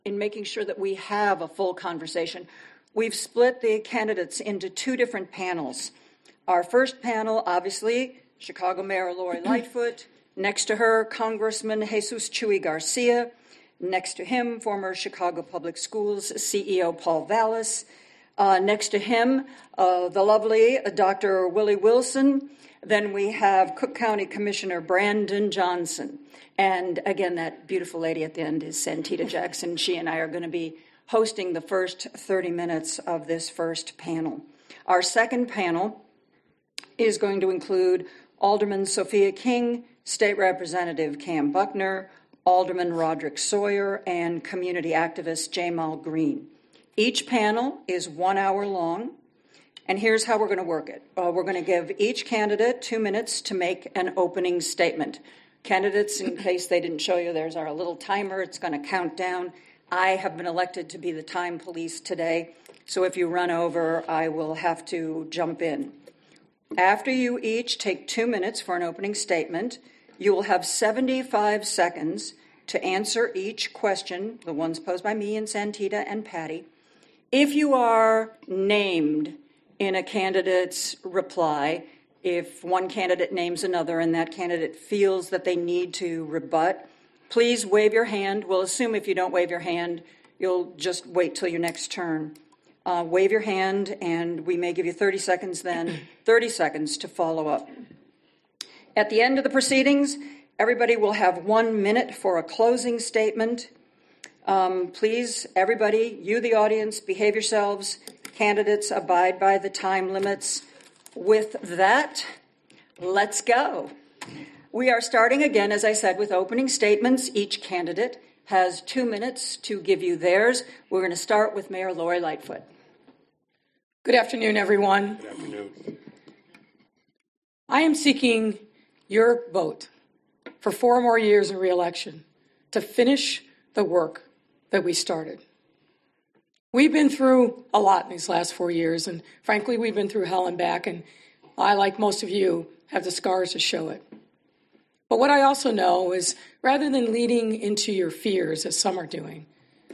in making sure that we have a full conversation. We've split the candidates into two different panels. Our first panel, obviously, Chicago Mayor Lori Lightfoot. Next to her, Congressman Jesus Chuy Garcia. Next to him, former Chicago Public Schools CEO Paul Vallas. Next to him, the lovely Dr. Willie Wilson. Then we have Cook County Commissioner Brandon Johnson. And again, that beautiful lady at the end is Santita Jackson. She and I are going to be hosting the first 30 minutes of this first panel. Our second panel is going to include Alderman Sophia King, State Representative Cam Buckner, Alderman Roderick Sawyer, and community activist Jamal Green. Each panel is 1 hour long, and here's how we're going to work it. We're going to give each candidate 2 minutes to make an opening statement. Candidates, in case they didn't show you, there's our little timer. It's going to count down. I have been elected to be the time police today, so if you run over, I will have to jump in. After you each take 2 minutes for an opening statement, you will have 75 seconds to answer each question, the ones posed by me and Santita and Patty. If you are named in a candidate's reply, if one candidate names another and that candidate feels that they need to rebut, please wave your hand. We'll assume if you don't wave your hand, you'll just wait till your next turn. Wave your hand, and we may give you 30 seconds then, 30 seconds to follow up. At the end of the proceedings, everybody will have 1 minute for a closing statement. Please, everybody, you, the audience, behave yourselves. Candidates, abide by the time limits. With that, let's go. We are starting again, as I said, with opening statements. Each candidate has 2 minutes to give you theirs. We're going to start with Mayor Lori Lightfoot. Good afternoon, everyone. Good afternoon. I am seeking your vote for 4 more years in re-election to finish the work that we started. We've been through a lot in these last 4 years, and frankly, we've been through hell and back, and I, like most of you, have the scars to show it. But what I also know is rather than leading into your fears, as some are doing,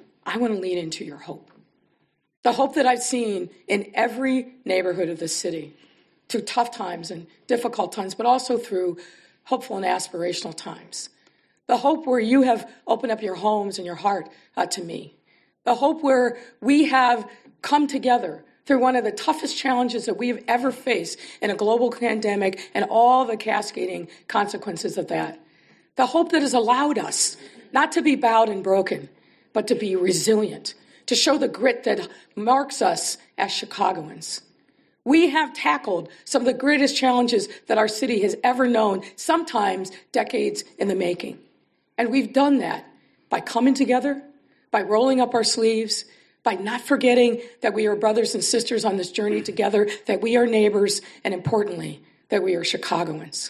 I want to lead into your hope. The hope that I've seen in every neighborhood of this city through tough times and difficult times, but also through hopeful and aspirational times. The hope where you have opened up your homes and your heart to me. The hope where we have come together through one of the toughest challenges that we have ever faced in a global pandemic and all the cascading consequences of that. The hope that has allowed us not to be bowed and broken, but to be resilient, to show the grit that marks us as Chicagoans. We have tackled some of the greatest challenges that our city has ever known, sometimes decades in the making. And we've done that by coming together, by rolling up our sleeves, by not forgetting that we are brothers and sisters on this journey together, that we are neighbors, and importantly, that we are Chicagoans.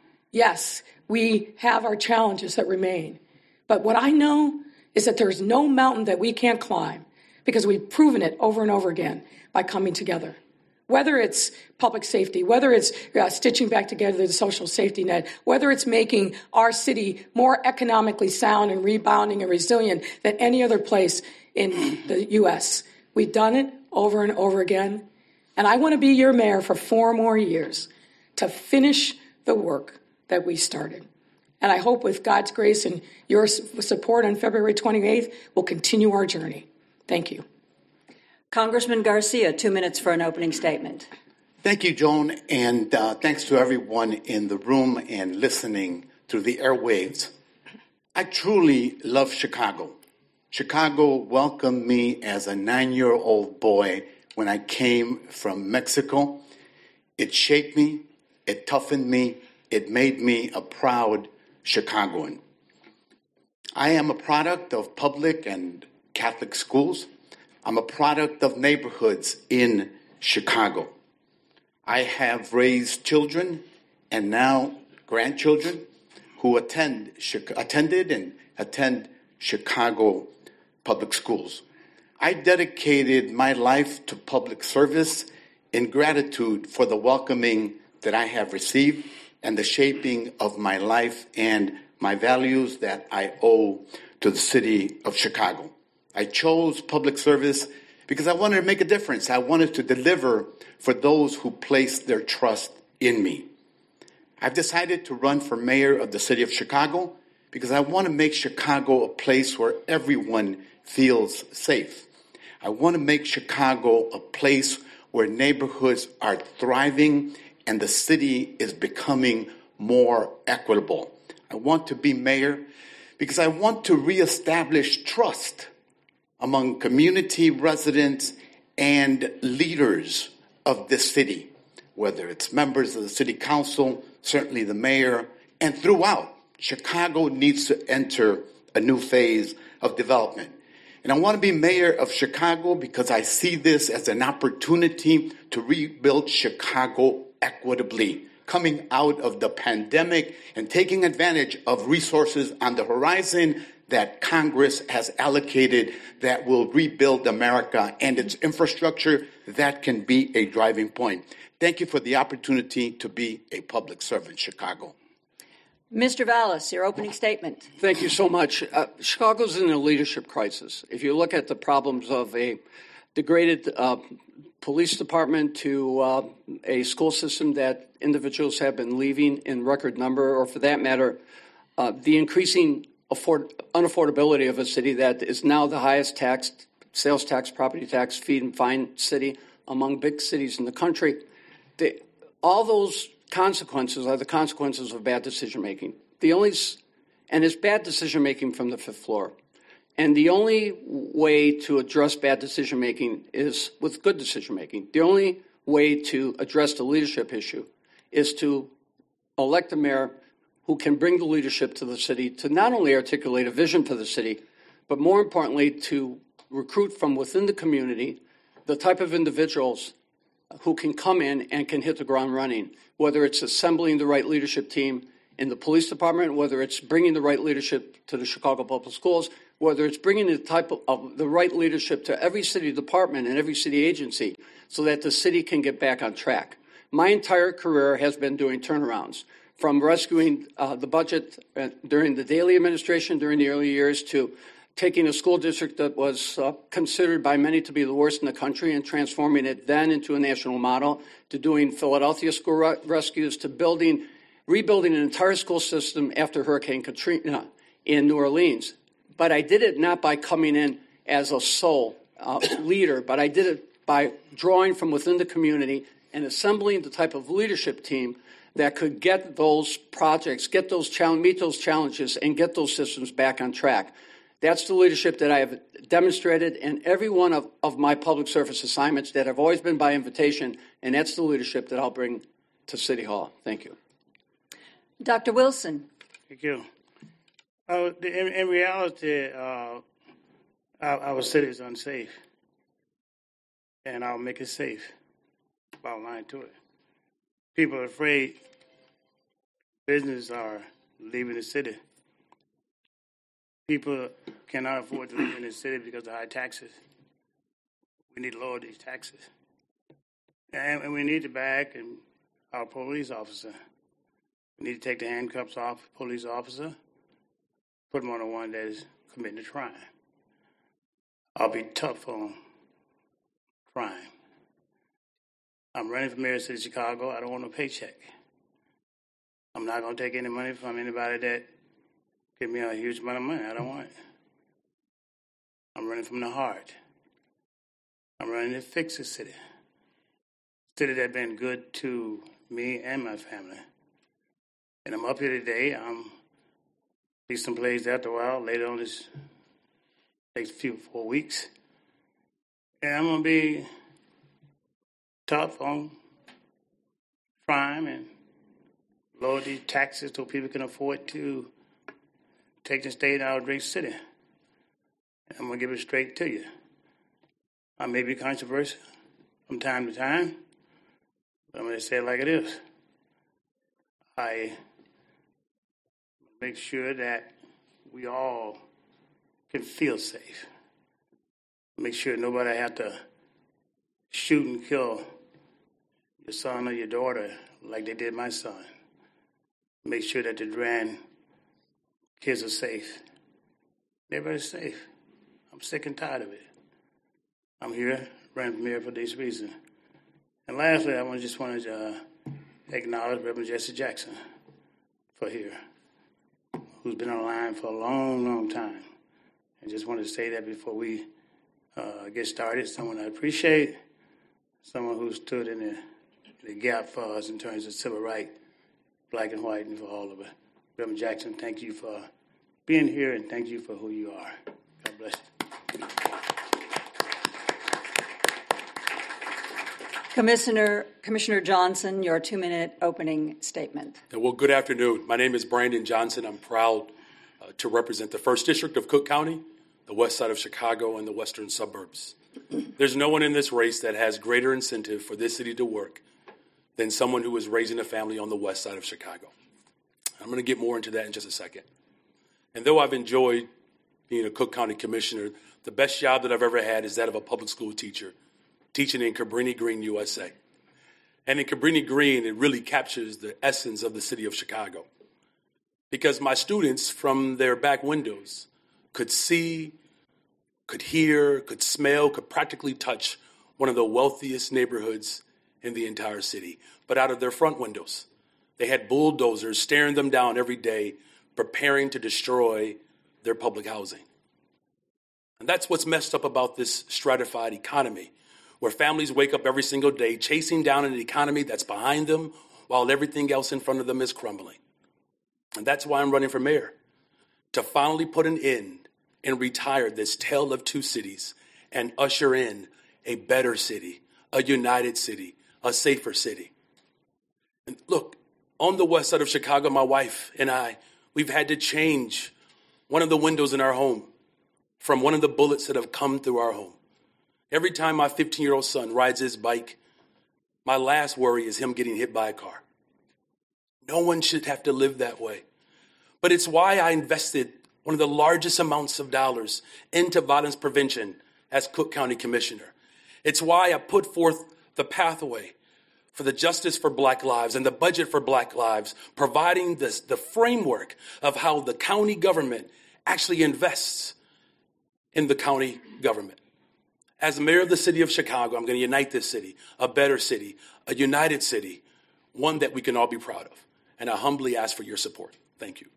Yes, we have our challenges that remain. But what I know is that there's no mountain that we can't climb because we've proven it over and over again by coming together. Whether it's public safety, whether it's stitching back together the social safety net, whether it's making our city more economically sound and rebounding and resilient than any other place in the U.S. We've done it over and over again. And I want to be your mayor for 4 more years to finish the work that we started. And I hope with God's grace and your support on February 28th, we'll continue our journey. Thank you. Congressman Garcia, 2 minutes for an opening statement. Thank you, Joan, and thanks to everyone in the room and listening through the airwaves. I truly love Chicago. Chicago welcomed me as a 9-year-old boy when I came from Mexico. It shaped me, it toughened me, it made me a proud Chicagoan. I am a product of public and Catholic schools. I'm a product of neighborhoods in Chicago. I have raised children and now grandchildren who attended and attend Chicago public schools. I dedicated my life to public service in gratitude for the welcoming that I have received and the shaping of my life and my values that I owe to the city of Chicago. I chose public service because I wanted to make a difference. I wanted to deliver for those who placed their trust in me. I've decided to run for mayor of the city of Chicago because I want to make Chicago a place where everyone feels safe. I want to make Chicago a place where neighborhoods are thriving and the city is becoming more equitable. I want to be mayor because I want to reestablish trust among community residents and leaders of this city, whether it's members of the city council, certainly the mayor, and throughout. Chicago needs to enter a new phase of development. And I want to be mayor of Chicago because I see this as an opportunity to rebuild Chicago equitably, coming out of the pandemic and taking advantage of resources on the horizon that Congress has allocated that will rebuild America and its infrastructure. That can be a driving point. Thank you for the opportunity to be a public servant in Chicago. Mr. Vallis, your opening statement. Thank you so much. Chicago's in a leadership crisis. If you look at the problems of a degraded police department to a school system that individuals have been leaving in record number, or for that matter, the increasing unaffordability of a city that is now the highest taxed sales tax, property tax, fee and fine city among big cities in the country, all those consequences are the consequences of bad decision-making. And it's bad decision-making from the fifth floor. And the only way to address bad decision-making is with good decision-making. The only way to address the leadership issue is to elect a mayor who can bring the leadership to the city to not only articulate a vision for the city, but more importantly, to recruit from within the community the type of individuals who can come in and can hit the ground running, whether it's assembling the right leadership team in the police department, whether it's bringing the right leadership to the Chicago Public Schools, whether it's bringing the right leadership to every city department and every city agency so that the city can get back on track. My entire career has been doing turnarounds, from rescuing the budget during the Daley administration during the early years to taking a school district that was considered by many to be the worst in the country and transforming it then into a national model, to doing Philadelphia school rescues, to rebuilding an entire school system after Hurricane Katrina in New Orleans. But I did it not by coming in as a sole leader, but I did it by drawing from within the community and assembling the type of leadership team that could get those projects, meet those challenges, and get those systems back on track. That's the leadership that I have demonstrated in every one of my public service assignments that have always been by invitation, and that's the leadership that I'll bring to City Hall. Thank you. Dr. Wilson. Thank you. In reality, our city is unsafe, and I'll make it safe. Bottom line to it. People are afraid. Businesses are leaving the city. People cannot afford to live in the city because of high taxes. We need to lower these taxes. And we need to back our police officer. We need to take the handcuffs off the police officer, put them on the one that is committing a crime. I'll be tough on crime. I'm running for mayor of the city of Chicago. I don't want no paycheck. I'm not going to take any money from anybody that give me a huge amount of money. I don't want it. I'm running from the heart. I'm running to fix the city. City that's been good to me and my family. And I'm up here today. I'm be someplace after a while, later on this next 4 weeks. And I'm going to be tough on crime and lower these taxes so people can afford to take the state out of Drake City. I'm going to give it straight to you. I may be controversial from time to time, but I'm going to say it like it is. I make sure that we all can feel safe. Make sure nobody have to shoot and kill your son or your daughter like they did my son. Make sure that the Durand kids are safe. Everybody's safe. I'm sick and tired of it. I'm here running for mayor for this reason. And lastly, I just want to acknowledge Reverend Jesse Jackson for here, who's been on the line for a long, long time. I just wanted to say that before we get started. Someone I appreciate, someone who stood in the gap for us in terms of civil rights, black and white, and for all of it. Reverend Jackson, thank you for being here, and thank you for who you are. God bless you. Commissioner Johnson, your 2-minute opening statement. Well, good afternoon. My name is Brandon Johnson. I'm proud to represent the 1st District of Cook County, the west side of Chicago, and the western suburbs. There's no one in this race that has greater incentive for this city to work than someone who is raising a family on the west side of Chicago. I'm going to get more into that in just a second. And though I've enjoyed being a Cook County Commissioner, the best job that I've ever had is that of a public school teacher, teaching in Cabrini Green, USA. And in Cabrini Green, it really captures the essence of the city of Chicago. Because my students, from their back windows, could see, could hear, could smell, could practically touch one of the wealthiest neighborhoods in the entire city. But out of their front windows, they had bulldozers staring them down every day, preparing to destroy their public housing. And that's what's messed up about this stratified economy, where families wake up every single day chasing down an economy that's behind them while everything else in front of them is crumbling. And that's why I'm running for mayor, to finally put an end and retire this tale of two cities and usher in a better city, a united city, a safer city. And look, on the west side of Chicago, my wife and I, we've had to change one of the windows in our home from one of the bullets that have come through our home. Every time my 15-year-old son rides his bike, my last worry is him getting hit by a car. No one should have to live that way. But it's why I invested one of the largest amounts of dollars into violence prevention as Cook County Commissioner. It's why I put forth the pathway for the Justice for Black Lives and the budget for Black Lives, providing the framework of how the county government actually invests in the county government. As mayor of the city of Chicago, I'm going to unite this city, a better city, a united city, one that we can all be proud of. And I humbly ask for your support. Thank you.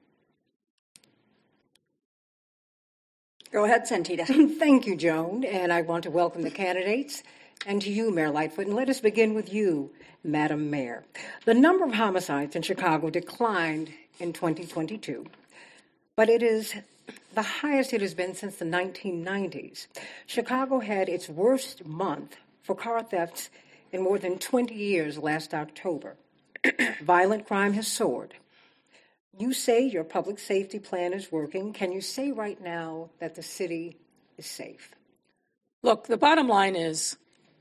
Go ahead, Santita. Thank you, Joan, and I want to welcome the candidates and to you, Mayor Lightfoot. And let us begin with you, Madam Mayor. The number of homicides in Chicago declined in 2022, but it is the highest it has been since the 1990s. Chicago had its worst month for car thefts in more than 20 years last October. Violent crime has soared. You say your public safety plan is working. Can you say right now that the city is safe? Look, the bottom line is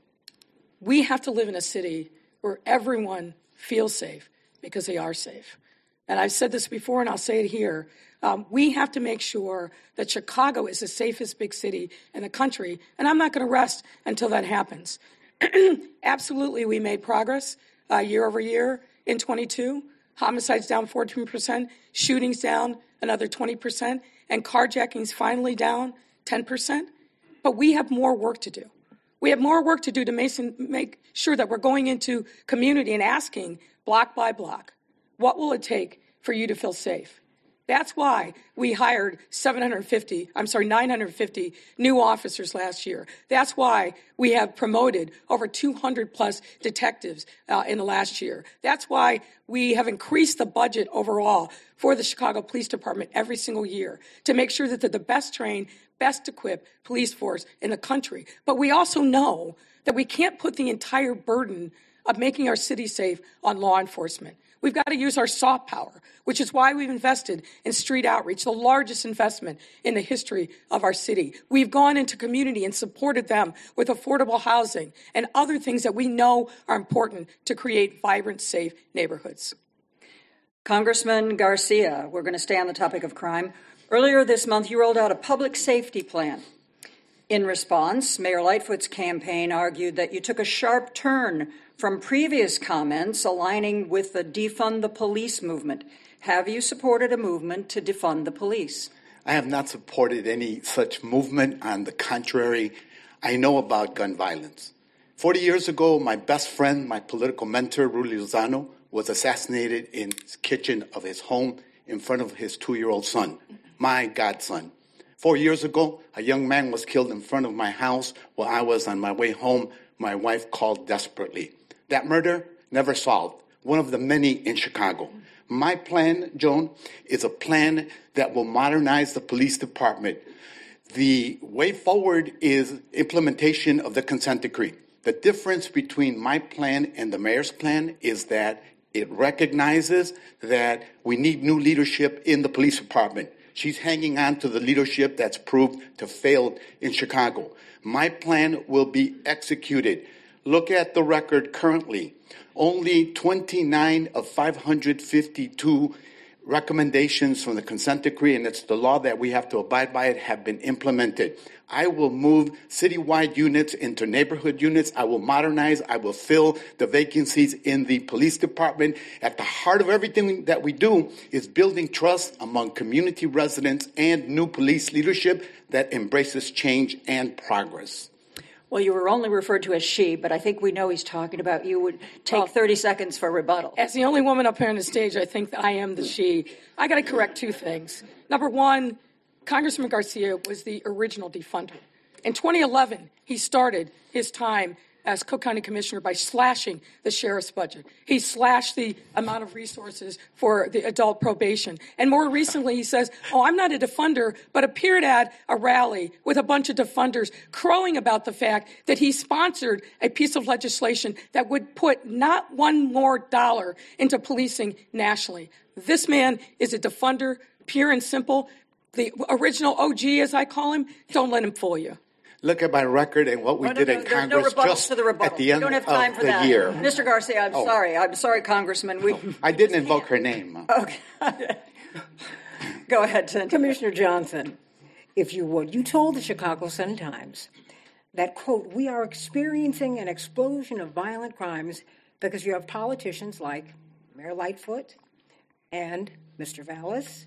we have to live in a city where everyone feels safe because they are safe. And I've said this before and I'll say it here. We have to make sure that Chicago is the safest big city in the country, and I'm not going to rest until that happens. Absolutely, we made progress year over year in 22. Homicides down 14%, shootings down another 20%, and carjackings finally down 10%. But we have more work to do. We have more work to do to make sure that we're going into community and asking block by block, what will it take for you to feel safe? That's why we hired 950 new officers last year. That's why we have promoted over 200 plus detectives in the last year. That's why we have increased the budget overall for the Chicago Police Department every single year to make sure that they're the best trained, best equipped police force in the country. But we also know that we can't put the entire burden of making our city safe on law enforcement. We've got to use our soft power, which is why we've invested in street outreach, the largest investment in the history of our city. We've gone into community and supported them with affordable housing and other things that we know are important to create vibrant, safe neighborhoods. Congressman Garcia, we're going to stay on the topic of crime. Earlier this month, you rolled out a public safety plan. In response, Mayor Lightfoot's campaign argued that you took a sharp turn from previous comments aligning with the defund the police movement. Have you supported a movement to defund the police? I have not supported any such movement. On the contrary, I know about gun violence. 40 years ago, my best friend, my political mentor, Rudy Lozano, was assassinated in the kitchen of his home in front of his 2-year-old son, my godson. 4 years ago, a young man was killed in front of my house while I was on my way home. My wife called desperately. That murder never solved, one of the many in Chicago. My plan, Joan, is a plan that will modernize the police department. The way forward is implementation of the consent decree. The difference between my plan and the mayor's plan is that it recognizes that we need new leadership in the police department. She's hanging on to the leadership that's proved to fail in Chicago. My plan will be executed. Look at the record currently. Only 29 of 552 recommendations from the consent decree, and it's the law that we have to abide by it, have been implemented. I will move citywide units into neighborhood units. I will modernize. I will fill the vacancies in the police department. At the heart of everything that we do is building trust among community residents and new police leadership that embraces change and progress. Well, you were only referred to as she, but I think we know he's talking about you. Would take 30 seconds for rebuttal. As the only woman up here on the stage, I think that I am the she. I got to correct two things. Number one, Congressman Garcia was the original defunder. In 2011, he started his time as Cook County Commissioner by slashing the sheriff's budget. He slashed the amount of resources for the adult probation. And more recently, he says, I'm not a defunder, but appeared at a rally with a bunch of defunders crowing about the fact that he sponsored a piece of legislation that would put not one more dollar into policing nationally. This man is a defunder, pure and simple. The original OG, as I call him, don't let him fool you. Look at my record and what we did in Congress just at the end of the year. Mr. Garcia, I'm sorry. I'm sorry, Congressman. I didn't invoke her name. Okay. Go ahead, Cynthia. Commissioner Johnson, if you would, you told the Chicago Sun-Times that, quote, we are experiencing an explosion of violent crimes because you have politicians like Mayor Lightfoot and Mr. Vallis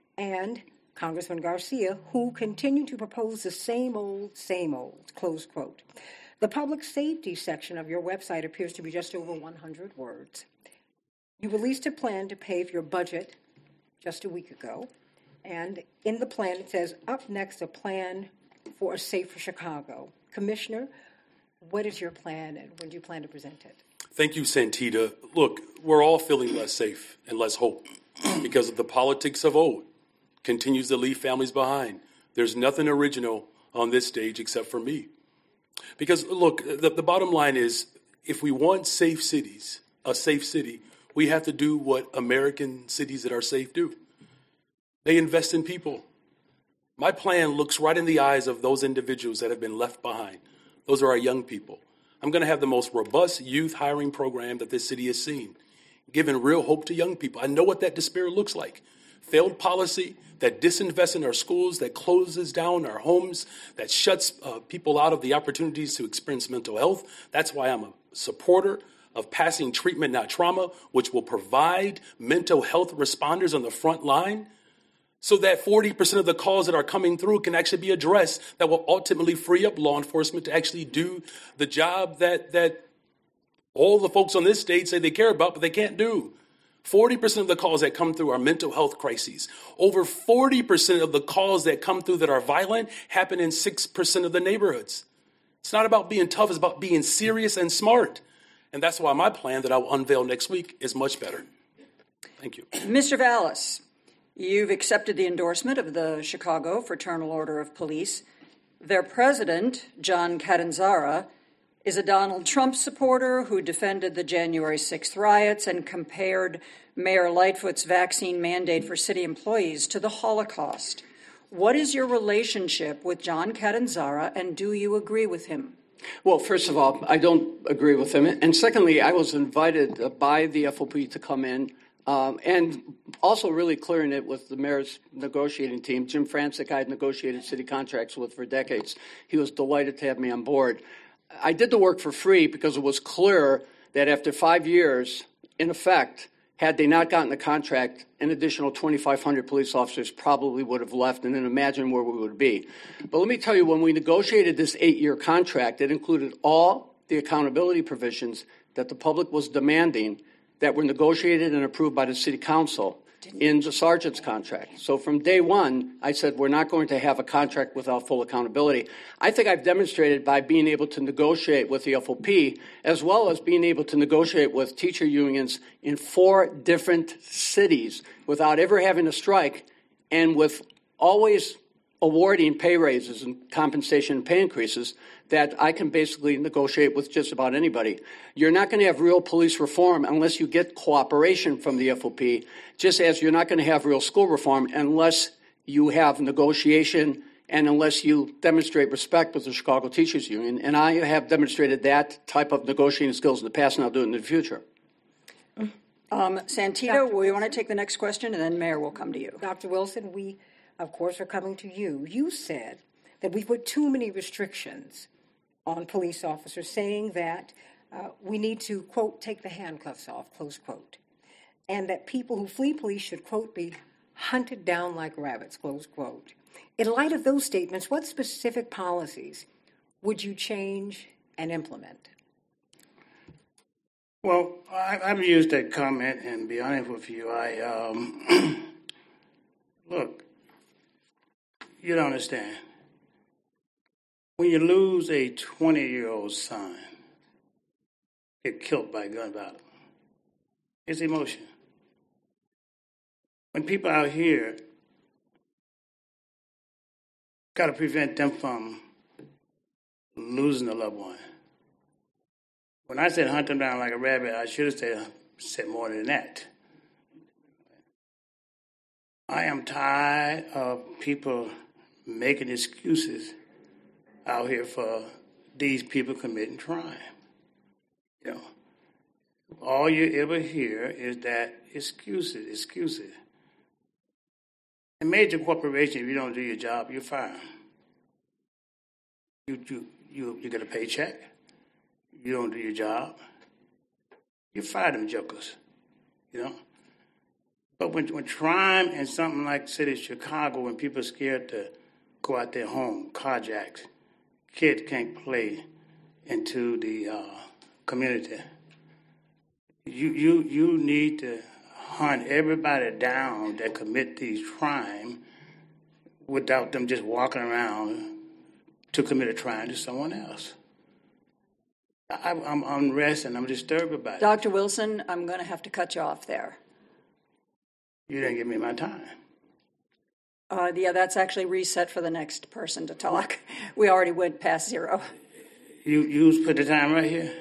and Congressman Garcia, who continue to propose the same old, close quote. The public safety section of your website appears to be just over 100 words. You released a plan to pay for your budget just a week ago, and in the plan it says, up next, a plan for a safer Chicago. Commissioner, what is your plan, and when do you plan to present it? Thank you, Santita. Look, we're all feeling less safe and less hope because of the politics of old. Continues to leave families behind. There's nothing original on this stage except for me. Because, look, the bottom line is, if we want safe cities, a safe city, we have to do what American cities that are safe do. They invest in people. My plan looks right in the eyes of those individuals that have been left behind. Those are our young people. I'm going to have the most robust youth hiring program that this city has seen, giving real hope to young people. I know what that despair looks like. Failed policy that disinvests in our schools, that closes down our homes, that shuts people out of the opportunities to experience mental health. That's why I'm a supporter of passing treatment, not trauma, which will provide mental health responders on the front line so that 40% of the calls that are coming through can actually be addressed, that will ultimately free up law enforcement to actually do the job that all the folks on this stage say they care about, but they can't do. 40% of the calls that come through are mental health crises. Over 40% of the calls that come through that are violent happen in 6% of the neighborhoods. It's not about being tough, it's about being serious and smart. And that's why my plan that I will unveil next week is much better. Thank you. Mr. Vallis, you've accepted the endorsement of the Chicago Fraternal Order of Police. Their president, John Catanzara, is a Donald Trump supporter who defended the January 6th riots and compared Mayor Lightfoot's vaccine mandate for city employees to the Holocaust. What is your relationship with John Catanzara, and do you agree with him? Well, first of all, I don't agree with him. And secondly, I was invited by the FOP to come in and also really clearing it with the mayor's negotiating team. Jim Francic, I had negotiated city contracts with for decades. He was delighted to have me on board. I did the work for free because it was clear that after 5 years, in effect, Had they not gotten the contract, an additional 2,500 police officers probably would have left, and then imagine where we would be. But let me tell you, when we negotiated this 8-year contract, it included all the accountability provisions that the public was demanding that were negotiated and approved by the City Council in the sergeant's contract. So from day one, I said we're not going to have a contract without full accountability. I think I've demonstrated by being able to negotiate with the FOP, as well as being able to negotiate with teacher unions in 4 different cities without ever having a strike, and with always awarding pay raises and compensation and pay increases, that I can basically negotiate with just about anybody. You're not going to have real police reform unless you get cooperation from the FOP, just as you're not going to have real school reform unless you have negotiation and unless you demonstrate respect with the Chicago Teachers Union. And I have demonstrated that type of negotiating skills in the past, and I'll do it in the future. Santita, we want to take the next question, and then Mayor will come to you. Dr. Wilson, we, of course, are coming to you. You said that we put too many restrictions on police officers, saying that we need to, quote, take the handcuffs off, close quote, and that people who flee police should, quote, be hunted down like rabbits, close quote. In light of those statements, what specific policies would you change and implement? Well, I've used that comment, and be honest with you, look, you don't understand. When you lose a 20-year-old son, get killed by gun violence, it's emotion. When people out here, got to prevent them from losing a loved one. When I said hunt them down like a rabbit, I should have said more than that. I am tired of people making excuses out here for these people committing crime. You know, all you ever hear is that excuses. In major corporations, if you don't do your job, you're fired. You get a paycheck. You don't do your job, you fire them jokers, you know. But when crime and something like the city of Chicago, when people are scared to go out their home, carjacks, kids can't play into the community. You need to hunt everybody down that commit these crimes without them just walking around to commit a crime to someone else. I'm unrest and I'm disturbed about it. Dr. Wilson, I'm going to have to cut you off there. You didn't give me my time. Yeah, that's actually reset for the next person to talk. We already went past 0. You put the time right here?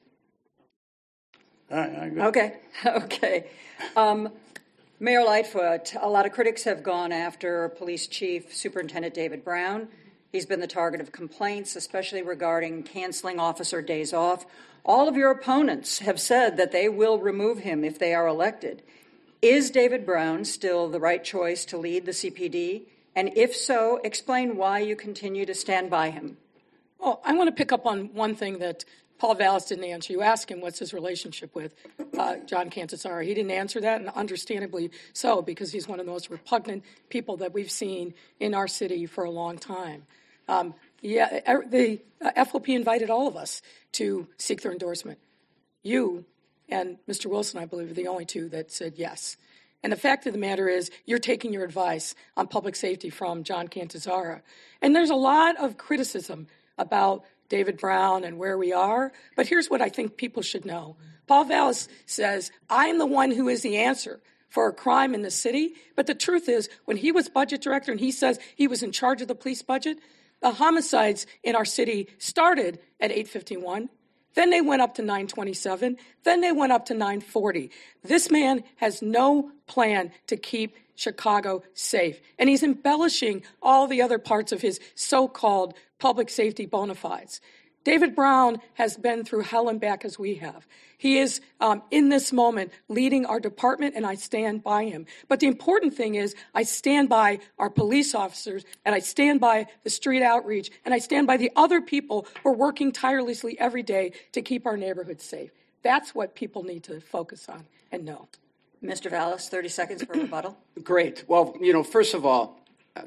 All right, Okay. Mayor Lightfoot, a lot of critics have gone after Police Chief Superintendent David Brown. He's been the target of complaints, especially regarding canceling officer days off. All of your opponents have said that they will remove him if they are elected. Is David Brown still the right choice to lead the CPD? And if so, explain why you continue to stand by him. Well, I want to pick up on one thing that Paul Vallas didn't answer. You asked him what's his relationship with John Catanzara. He didn't answer that, and understandably so, because he's one of the most repugnant people that we've seen in our city for a long time. The FOP invited all of us to seek their endorsement. You and Mr. Wilson, I believe, are the only two that said yes. And the fact of the matter is, you're taking your advice on public safety from John Catanzara. And there's a lot of criticism about David Brown and where we are, but here's what I think people should know. Paul Vallas says, I'm the one who is the answer for a crime in the city, but the truth is, when he was budget director and he says he was in charge of the police budget, the homicides in our city started at 851, then they went up to 927, then they went up to 940. This man has no plan to keep Chicago safe, and he's embellishing all the other parts of his so-called public safety bona fides. David Brown has been through hell and back as we have. He is, in this moment, leading our department, and I stand by him. But the important thing is I stand by our police officers, and I stand by the street outreach, and I stand by the other people who are working tirelessly every day to keep our neighborhoods safe. That's what people need to focus on and know. Mr. Vallis, 30 seconds for rebuttal. Great. Well, first of all,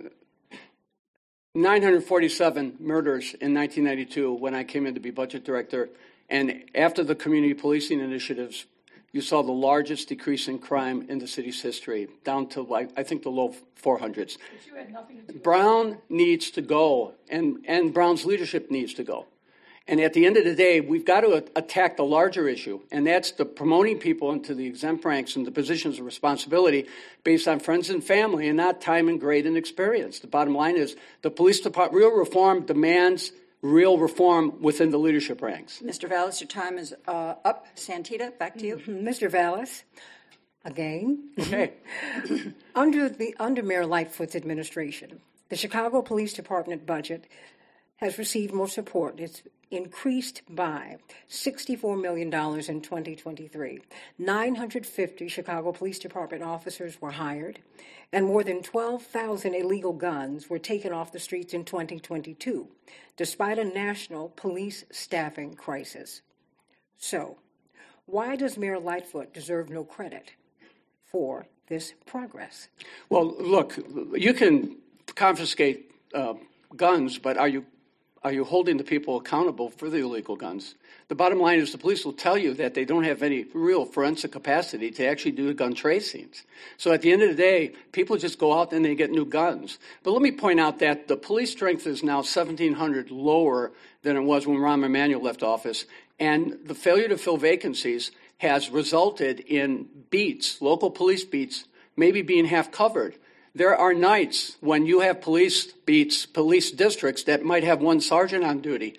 947 murders in 1992 when I came in to be budget director. And after the community policing initiatives, you saw the largest decrease in crime in the city's history, down to, I think, the low 400s. Brown needs to go, and Brown's leadership needs to go. And at the end of the day, we've got to attack the larger issue, and that's the promoting people into the exempt ranks and the positions of responsibility based on friends and family and not time and grade and experience. The bottom line is the police department, real reform demands real reform within the leadership ranks. Mr. Vallis, your time is up. Santita, back to you. Mr. Vallis, again. Okay. Under Mayor Lightfoot's administration, the Chicago Police Department budget has received more support. It's increased by $64 million in 2023. 950 Chicago Police Department officers were hired, and more than 12,000 illegal guns were taken off the streets in 2022, despite a national police staffing crisis. So, why does Mayor Lightfoot deserve no credit for this progress? Well, look, you can confiscate guns, but are you holding the people accountable for the illegal guns? The bottom line is the police will tell you that they don't have any real forensic capacity to actually do gun tracings. So at the end of the day, people just go out and they get new guns. But let me point out that the police strength is now 1,700 lower than it was when Rahm Emanuel left office, and the failure to fill vacancies has resulted in beats, local police beats, maybe being half covered. There are nights when you have police beats, police districts that might have one sergeant on duty.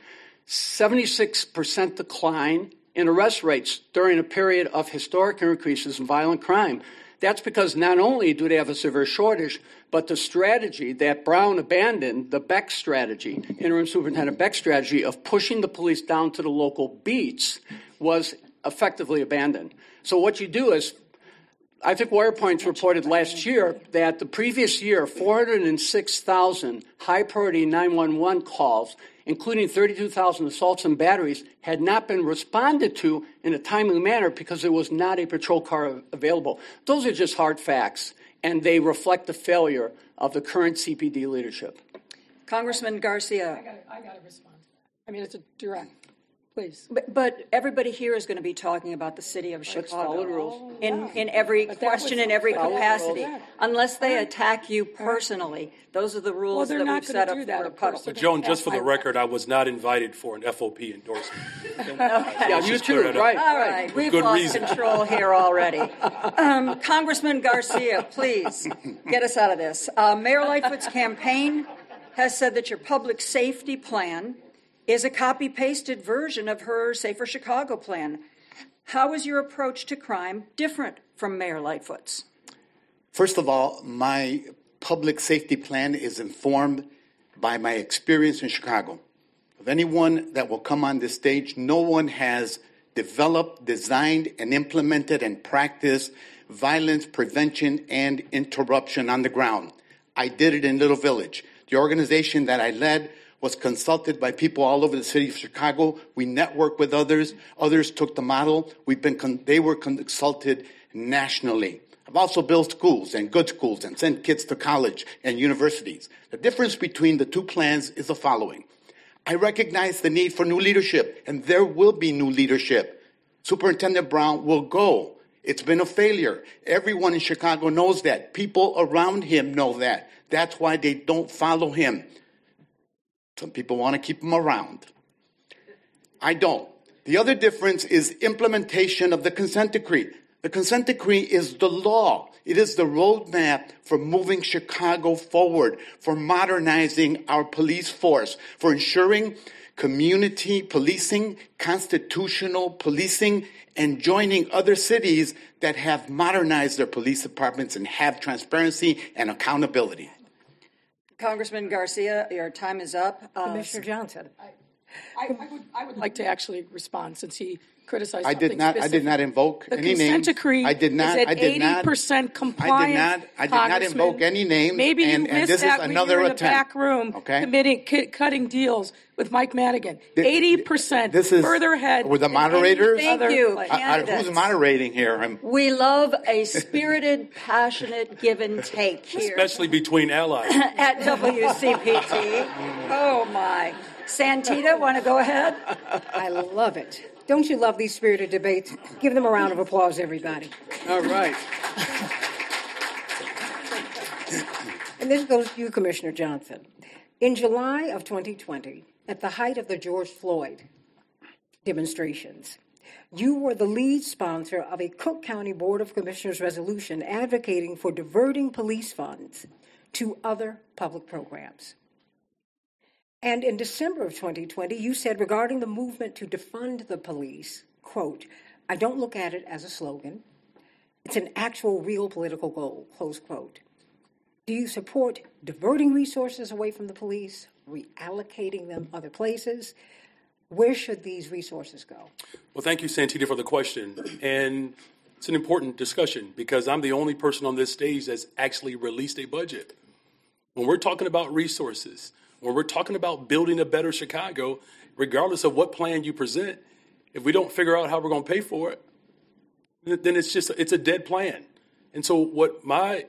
76% decline in arrest rates during a period of historic increases in violent crime. That's because not only do they have a severe shortage, but the strategy that Brown abandoned, the Beck strategy, Interim Superintendent Beck strategy of pushing the police down to the local beats, was effectively abandoned. So what you do is, I think WirePoints reported last year that the previous year, 406,000 high-priority 911 calls, including 32,000 assaults and batteries, had not been responded to in a timely manner because there was not a patrol car available. Those are just hard facts, and they reflect the failure of the current CPD leadership. Congressman Garcia. I got to respond to that. I mean, it's a direct. Please. But everybody here is going to be talking about the city of Let's follow the Chicago rules. in every question, in every capacity, unless they attack you personally. Those are the rules they're that not we've set gonna up do that, for of course. public. Joan, just for the record, I was not invited for an FOP endorsement. Yeah, you just too, clear it up. right. All right, we've good lost reason. control here already. Congressman Garcia, please get us out of this. Mayor Lightfoot's campaign has said that your public safety plan is a copy-pasted version of her Safer Chicago plan. How is your approach to crime different from Mayor Lightfoot's? First of all, my public safety plan is informed by my experience in Chicago. Of anyone that will come on this stage, no one has developed, designed, and implemented and practiced violence prevention and interruption on the ground. I did it in Little Village. The organization that I led was consulted by people all over the city of Chicago. We networked with others. Others took the model. They were consulted nationally. I've also built schools and good schools and sent kids to college and universities. The difference between the two plans is the following. I recognize the need for new leadership, and there will be new leadership. Superintendent Brown will go. It's been a failure. Everyone in Chicago knows that. People around him know that. That's why they don't follow him. Some people want to keep him around. I don't. The other difference is implementation of the consent decree. The consent decree is the law. It is the roadmap for moving Chicago forward, for modernizing our police force, for ensuring community policing, constitutional policing, and joining other cities that have modernized their police departments and have transparency and accountability. Congressman Garcia, your time is up. Commissioner Johnson. I would like to actually respond since he criticized I did something not. I did not specific. invoke The any consent names. decree I did not. is at I did not. 80% compliance. I did not invoke Congressman. any names. Maybe you and missed this that is when another you were in attempt. the back room Okay. cutting deals with Mike Madigan. 80% This is further ahead. with the than any moderators. Thank other you. place. Candidates. Who's moderating here? We love a spirited, passionate give and take here Especially between allies. at WCPT. Oh, my. Santita, want to go ahead? I love it. Don't you love these spirited debates? Give them a round of applause, everybody. All right. And this goes to you, Commissioner Johnson. In July of 2020, at the height of the George Floyd demonstrations, you were the lead sponsor of a Cook County Board of Commissioners resolution advocating for diverting police funds to other public programs. And in December of 2020, you said regarding the movement to defund the police, quote, I don't look at it as a slogan. It's an actual real political goal, close quote. Do you support diverting resources away from the police, reallocating them other places? Where should these resources go? Well, thank you, Santita, for the question. And it's an important discussion because I'm the only person on this stage that's actually released a budget. When we're talking about resources, when we're talking about building a better Chicago, regardless of what plan you present, if we don't figure out how we're going to pay for it, then it's a dead plan. And so what my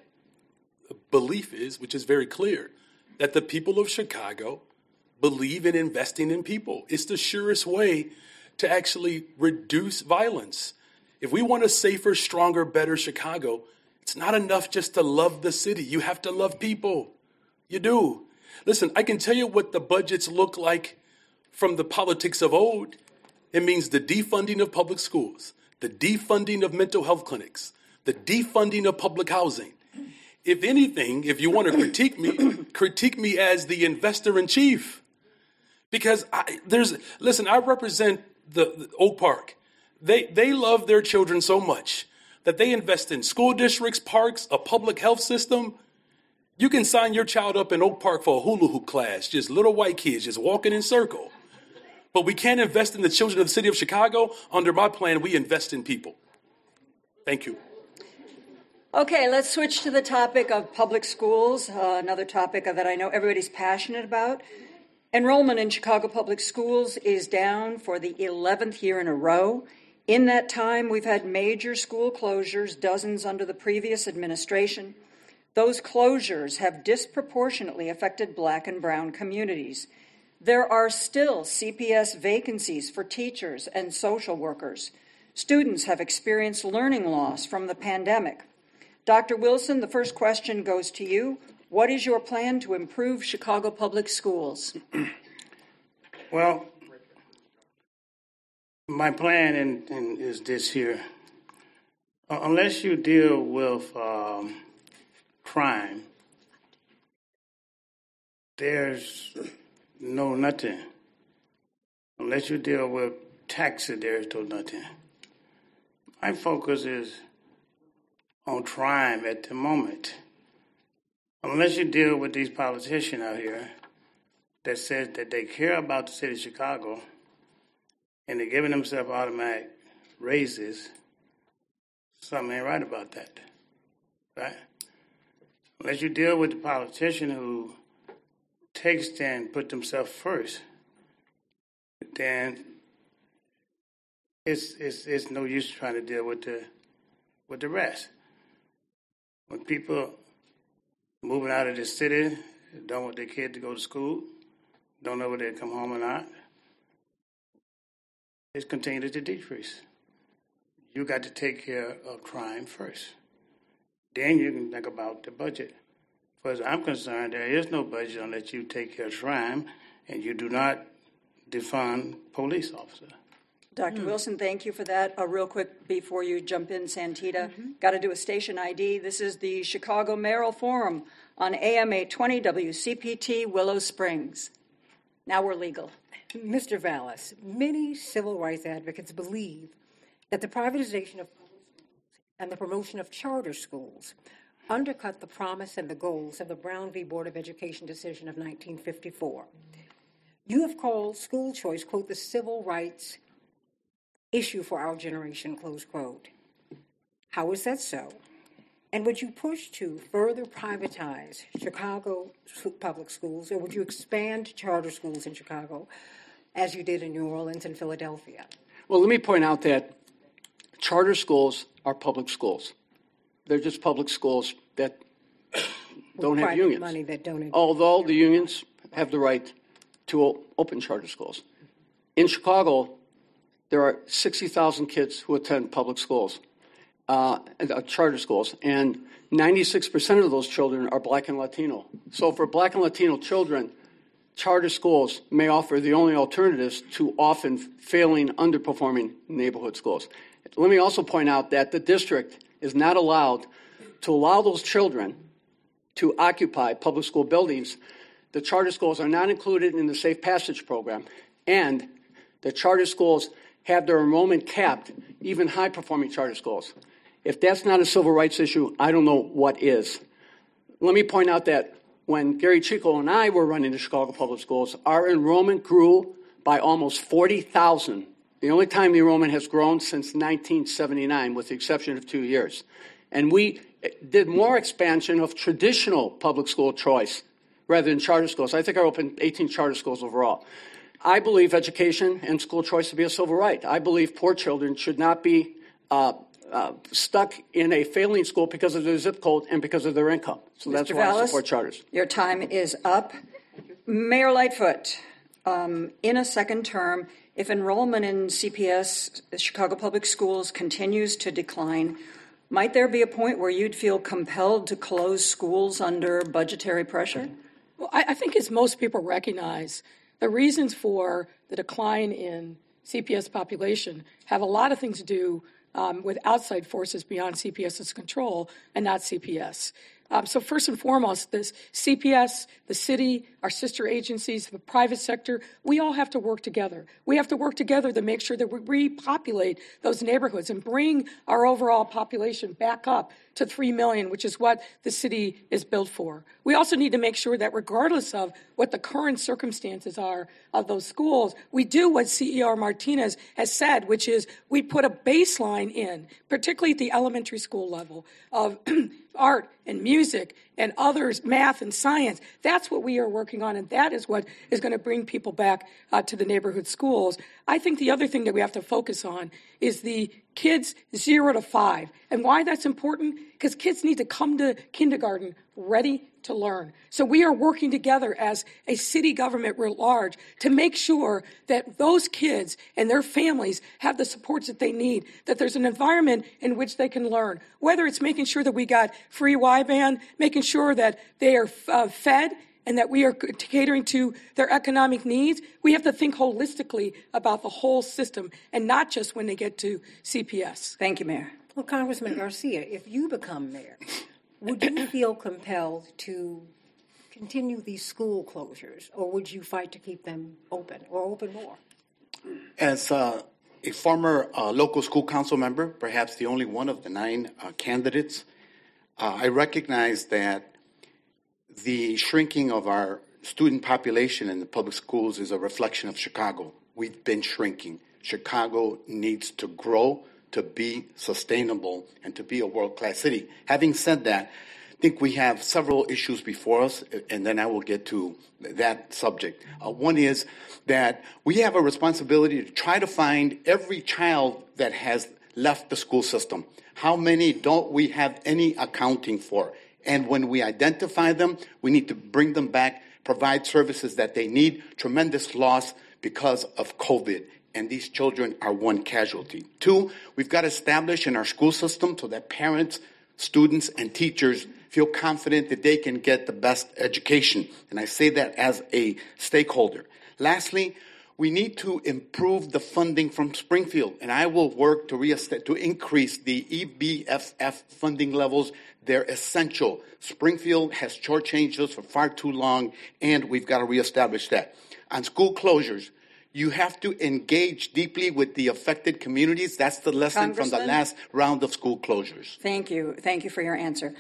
belief is, which is very clear, that the people of Chicago believe in investing in people. It's the surest way to actually reduce violence. If we want a safer, stronger, better Chicago, it's not enough just to love the city. You have to love people. You do. Listen, I can tell you what the budgets look like from the politics of old. It means the defunding of public schools, the defunding of mental health clinics, the defunding of public housing. If anything, if you want to critique me as the investor in chief. Because I represent the Oak Park. They love their children so much that they invest in school districts, parks, a public health system. You can sign your child up in Oak Park for a hula hoop class, just little white kids just walking in circle. But we can't invest in the children of the city of Chicago. Under my plan, we invest in people. Thank you. Okay, let's switch to the topic of public schools, another topic that I know everybody's passionate about. Enrollment in Chicago public schools is down for the 11th year in a row. In that time, we've had major school closures, dozens under the previous administration. Those closures have disproportionately affected Black and brown communities. There are still CPS vacancies for teachers and social workers. Students have experienced learning loss from the pandemic. Dr. Wilson, the first question goes to you. What is your plan to improve Chicago public schools? Well, my plan is this here. Unless you deal with crime, there's nothing. Unless you deal with taxes, there's nothing. My focus is on crime at the moment. Unless you deal with these politicians out here that says that they care about the city of Chicago and they're giving themselves automatic raises, something ain't right about that, right? Unless you deal with the politician who takes and put themselves first, then it's no use trying to deal with the rest. When people moving out of the city, don't want their kid to go to school, don't know whether they'll come home or not, it's continuing to decrease. You got to take care of crime first. Then you can think about the budget. As far as I'm concerned, there is no budget unless you take care of crime and you do not defund police officers. Dr. Wilson, thank you for that. Real quick, before you jump in, Santita, got to do a station ID. This is the Chicago Mayoral Forum on AM 820 WCPT Willow Springs. Now we're legal. Mr. Vallis, many civil rights advocates believe that the privatization of public schools and the promotion of charter schools undercut the promise and the goals of the Brown v. Board of Education decision of 1954. You have called school choice, quote, the civil rights issue for our generation, close quote. How is that so? And would you push to further privatize Chicago public schools, or would you expand charter schools in Chicago as you did in New Orleans and Philadelphia? Well, let me point out that charter schools are public schools. They're just public schools that don't have unions. Money that don't Although the unions have the right to open charter schools. In Chicago, there are 60,000 kids who attend public schools, charter schools, and 96% of those children are Black and Latino. So for Black and Latino children, charter schools may offer the only alternatives to often failing, underperforming neighborhood schools. Let me also point out that the district is not allowed to allow those children to occupy public school buildings. The charter schools are not included in the Safe Passage program, and the charter schools have their enrollment capped, even high-performing charter schools. If that's not a civil rights issue, I don't know what is. Let me point out that when Gary Chico and I were running the Chicago Public Schools, our enrollment grew by almost 40,000. The only time the enrollment has grown since 1979, with the exception of 2 years. And we did more expansion of traditional public school choice rather than charter schools. I think I opened 18 charter schools overall. I believe education and school choice to be a civil right. I believe poor children should not be stuck in a failing school because of their zip code and because of their income. So that's why I support charters. Your time is up. Mayor Lightfoot, in a second term, if enrollment in CPS, Chicago Public Schools, continues to decline, might there be a point where you'd feel compelled to close schools under budgetary pressure? Well, I think as most people recognize, the reasons for the decline in CPS population have a lot of things to do with outside forces beyond CPS's control and not CPS. So first and foremost, this CPS, the city, our sister agencies, the private sector, we all have to work together. We have to work together to make sure that we repopulate those neighborhoods and bring our overall population back up to 3 million, which is what the city is built for. We also need to make sure that regardless of what the current circumstances are of those schools, we do what CER Martinez has said, which is we put a baseline in, particularly at the elementary school level, of art and music and others, math and science. That's what we are working on, and that is what is going to bring people back to the neighborhood schools. I think the other thing that we have to focus on is the kids 0 to 5. And why that's important? Because kids need to come to kindergarten ready to learn. So we are working together as a city government writ large to make sure that those kids and their families have the supports that they need, that there's an environment in which they can learn, whether it's making sure that we got free Y-band, making sure that they are fed, and that we are catering to their economic needs. We have to think holistically about the whole system and not just when they get to CPS. Thank you, Mayor. Well, Congressman Garcia, if you become mayor, would you feel compelled to continue these school closures, or would you fight to keep them open or open more? As a former local school council member, perhaps the only one of the 9 candidates, I recognize that the shrinking of our student population in the public schools is a reflection of Chicago. We've been shrinking. Chicago needs to grow to be sustainable and to be a world-class city. Having said that, I think we have several issues before us, and then I will get to that subject. One is that we have a responsibility to try to find every child that has left the school system. How many don't we have any accounting for? And when we identify them, we need to bring them back, provide services that they need. Tremendous loss because of COVID. And these children are one casualty. 2, we've got to establish in our school system so that parents, students, and teachers feel confident that they can get the best education. And I say that as a stakeholder. Lastly, we need to improve the funding from Springfield. And I will work to increase the EBFF funding levels. They're essential. Springfield has shortchanged us for far too long, and we've got to reestablish that. On school closures, you have to engage deeply with the affected communities. That's the lesson from the last round of school closures. Thank you. Thank you for your answer.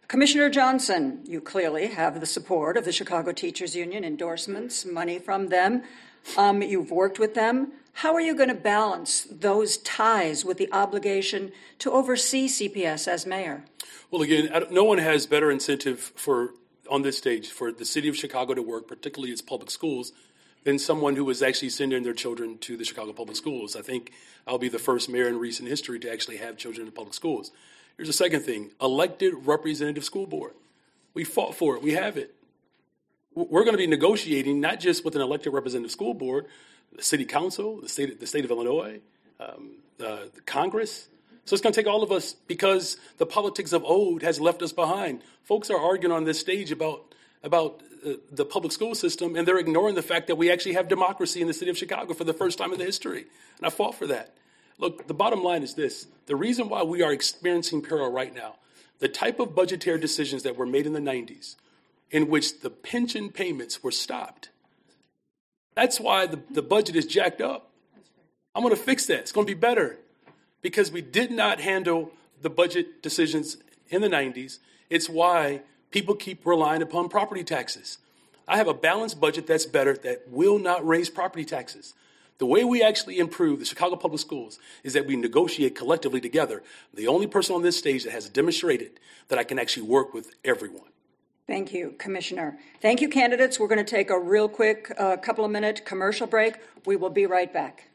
Commissioner Johnson, you clearly have the support of the Chicago Teachers Union, endorsements, money from them. You've worked with them. How are you going to balance those ties with the obligation to oversee CPS as mayor? Well, again, no one has better incentive on this stage for the city of Chicago to work, particularly its public schools, than someone who is actually sending their children to the Chicago public schools. I think I'll be the first mayor in recent history to actually have children in public schools. Here's the second thing, elected representative school board. We fought for it. We have it. We're going to be negotiating not just with an elected representative school board, the city council, the state of Illinois, the Congress. So it's going to take all of us because the politics of old has left us behind. Folks are arguing on this stage about the public school system, and they're ignoring the fact that we actually have democracy in the city of Chicago for the first time in the history. And I fought for that. Look, the bottom line is this. The reason why we are experiencing peril right now, the type of budgetary decisions that were made in the 90s in which the pension payments were stopped, that's why the budget is jacked up. I'm going to fix that. It's going to be better because we did not handle the budget decisions in the 90s. It's why people keep relying upon property taxes. I have a balanced budget that's better that will not raise property taxes. The way we actually improve the Chicago Public Schools is that we negotiate collectively together. The only person on this stage that has demonstrated that I can actually work with everyone. Thank you, Commissioner. Thank you, candidates. We're going to take a real quick couple of minute commercial break. We will be right back.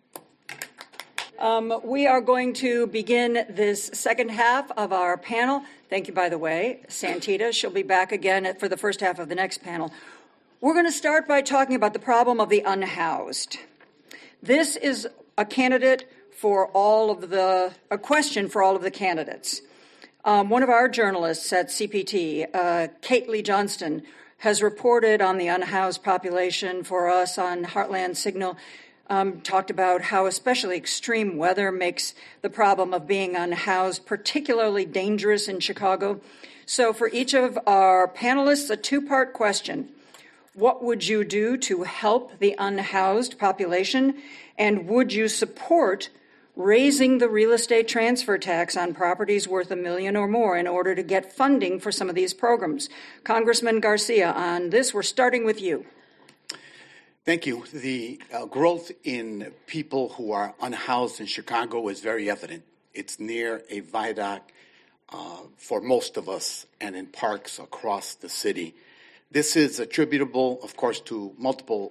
We are going to begin this second half of our panel. Thank you, by the way, Santita. She'll be back again for the first half of the next panel. We're going to start by talking about the problem of the unhoused. This is a candidate for a question for all of the candidates. One of our journalists at CPT, Kate Lee Johnston, has reported on the unhoused population for us on Heartland Signal, talked about how especially extreme weather makes the problem of being unhoused particularly dangerous in Chicago. So for each of our panelists, a two-part question. What would you do to help the unhoused population? And would you support raising the real estate transfer tax on properties worth $1 million or more in order to get funding for some of these programs? Congressman Garcia, on this, we're starting with you. Thank you. The growth in people who are unhoused in Chicago is very evident. It's near a viaduct for most of us and in parks across the city. This is attributable, of course, to multiple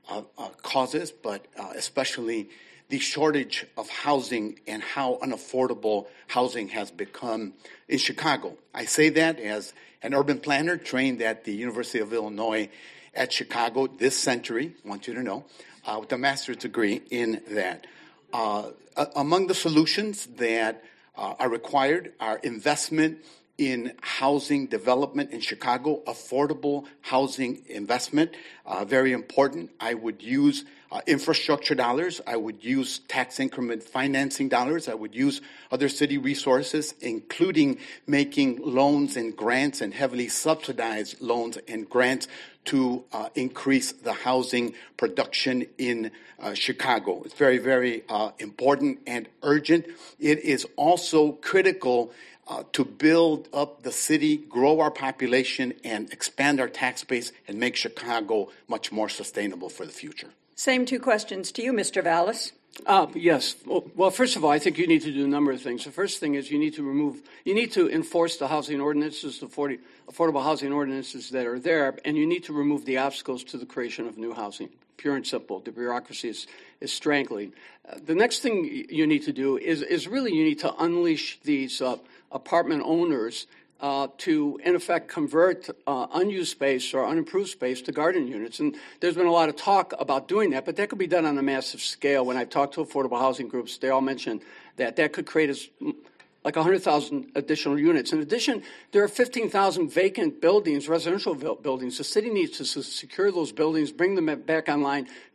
causes, but especially the shortage of housing and how unaffordable housing has become in Chicago. I say that as an urban planner trained at the University of Illinois at Chicago this century, I want you to know, with a master's degree in that. Among the solutions that are required are investment in housing development in Chicago, affordable housing investment, very important. I would use infrastructure dollars. I would use tax increment financing dollars. I would use other city resources, including making loans and grants and heavily subsidized loans and grants to increase the housing production in Chicago. It's very, very important and urgent. It is also critical to build up the city, grow our population, and expand our tax base and make Chicago much more sustainable for the future. Same two questions to you, Mr. Vallis. Yes. Well, first of all, I think you need to do a number of things. The first thing is you need to enforce the housing ordinances, the affordable housing ordinances that are there, and you need to remove the obstacles to the creation of new housing. Pure and simple. The bureaucracy is strangling. The next thing you need to do is really you need to unleash these apartment owners to, in effect, convert unused space or unimproved space to garden units. And there's been a lot of talk about doing that, but that could be done on a massive scale. When I've talked to affordable housing groups, they all mention that could create like 100,000 additional units. In addition, there are 15,000 vacant buildings, residential buildings. The city needs to secure those buildings, bring them back online,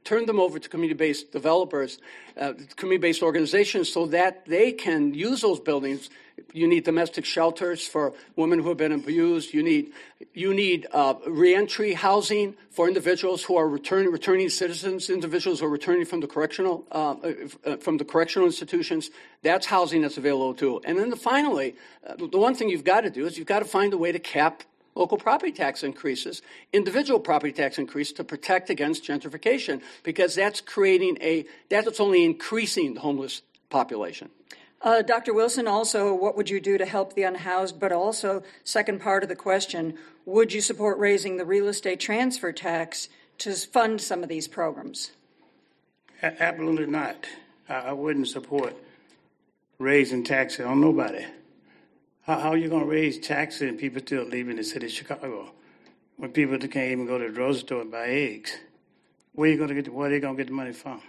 turn them over to community-based developers, community-based organizations, so that they can use those buildings. You need domestic shelters for women who have been abused. You need reentry housing for individuals who are returning citizens, individuals who are returning from the correctional institutions. That's housing that's available too. And then finally, the one thing you've got to do is you've got to find a way to cap local property tax increases, individual property tax increase, to protect against gentrification, because that's only increasing the homeless population. Dr. Wilson, also, what would you do to help the unhoused? But also, second part of the question, would you support raising the real estate transfer tax to fund some of these programs? Absolutely not. I wouldn't support raising taxes on nobody. How are you going to raise taxes and people still leaving the city of Chicago when people can't even go to the grocery store and buy eggs? Where are they going to get the money from?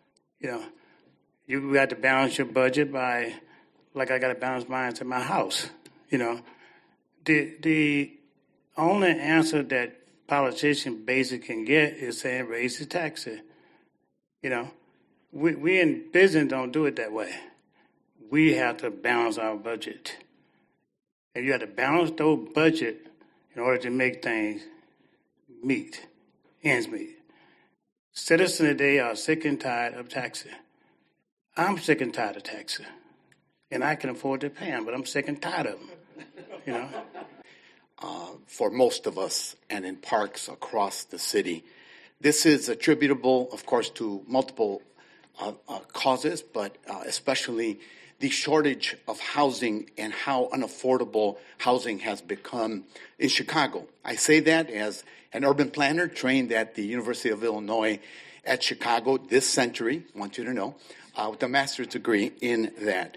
You got to balance your budget by, like I got to balance mine to my house. The only answer that politicians basically can get is saying raise the taxes. We in business don't do it that way. We have to balance our budget. And you have to balance those budget in order to make things ends meet. Citizens today are sick and tired of taxes. I'm sick and tired of taxes. And I can afford to pay them, but I'm sick and tired of them, For most of us and in parks across the city, this is attributable, of course, to multiple causes, but especially the shortage of housing and how unaffordable housing has become in Chicago. I say that as an urban planner trained at the University of Illinois at Chicago this century, I want you to know, with a master's degree in that.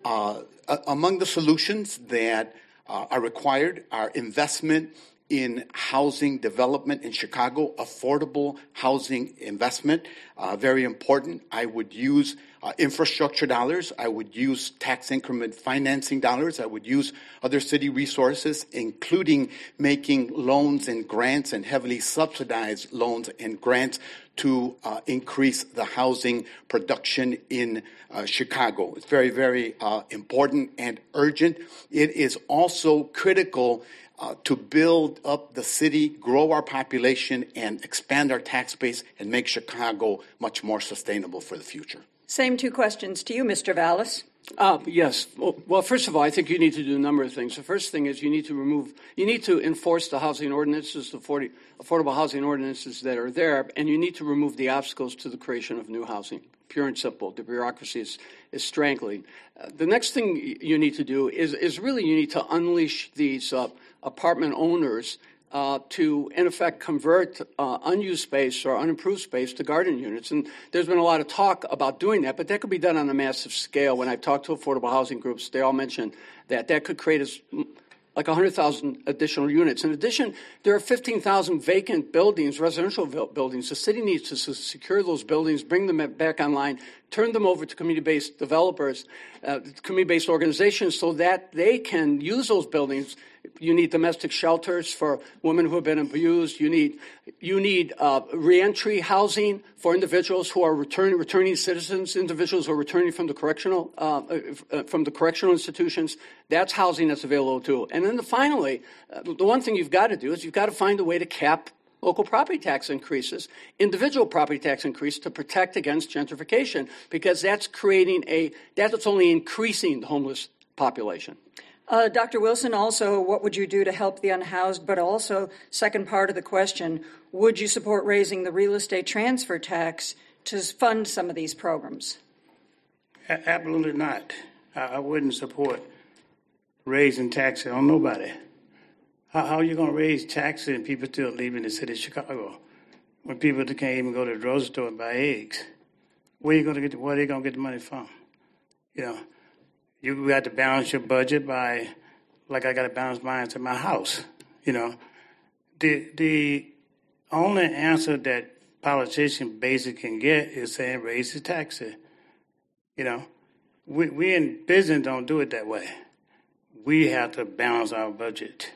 Among the solutions that are required are investment in housing development in Chicago, affordable housing investment, very important. I would use infrastructure dollars. I would use tax increment financing dollars. I would use other city resources, including making loans and grants and heavily subsidized loans and grants to increase the housing production in Chicago. It's very, very important and urgent. It is also critical to build up the city, grow our population, and expand our tax base and make Chicago much more sustainable for the future. Same two questions to you, Mr. Vallis. Yes. Well, first of all, I think you need to do a number of things. The first thing is you need to enforce the housing ordinances, the affordable housing ordinances that are there, and you need to remove the obstacles to the creation of new housing. Pure and simple. The bureaucracy is strangling. The next thing you need to do is really you need to unleash these apartment owners to, in effect, convert unused space or unimproved space to garden units. And there's been a lot of talk about doing that, but that could be done on a massive scale. When I've talked to affordable housing groups, they all mention that could create like 100,000 additional units. In addition, there are 15,000 vacant buildings, residential buildings. The city needs to secure those buildings, bring them back online, turn them over to community-based developers, community-based organizations, so that they can use those buildings. You need domestic shelters for women who have been abused. You need reentry housing for individuals who are returning citizens, individuals who are returning from the correctional institutions. That's housing that's available too. And then finally, the one thing you've got to do is you've got to find a way to cap local property tax increases, individual property tax increase, to protect against gentrification, because that's only increasing the homeless population. Dr. Wilson, also, what would you do to help the unhoused? But also, second part of the question, would you support raising the real estate transfer tax to fund some of these programs? Absolutely not. I wouldn't support raising taxes on nobody. How are you going to raise taxes and people still leaving the city of Chicago when people can't even go to the grocery store and buy eggs? Where are they going to get the money from? You got to balance your budget by, like I got to balance mine to my house. The only answer that politicians basically can get is saying raise the taxes. We in business don't do it that way. We have to balance our budget.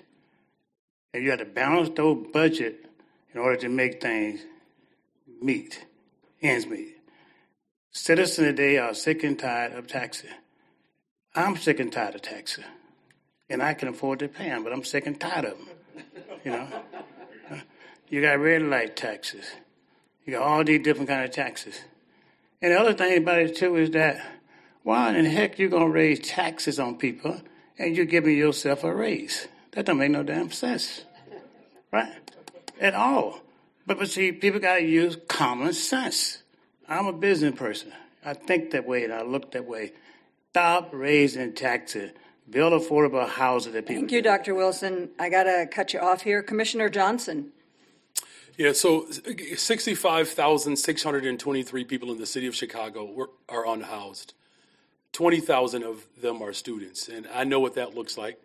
And you have to balance those budget in order to make things ends meet. Citizens today are sick and tired of taxes. I'm sick and tired of taxes, and I can afford to pay them, but I'm sick and tired of them. You know, you got red light taxes. You got all these different kind of taxes. And the other thing about it too is that why in the heck you gonna raise taxes on people and you're giving yourself a raise? That don't make no damn sense, right? At all. But see, people gotta use common sense. I'm a business person. I think that way and I look that way. Stop raising taxes. Build affordable housing that people. Thank you, Dr. Wilson. I got to cut you off here. Commissioner Johnson. Yeah, so 65,623 people in the city of Chicago are unhoused. 20,000 of them are students, and I know what that looks like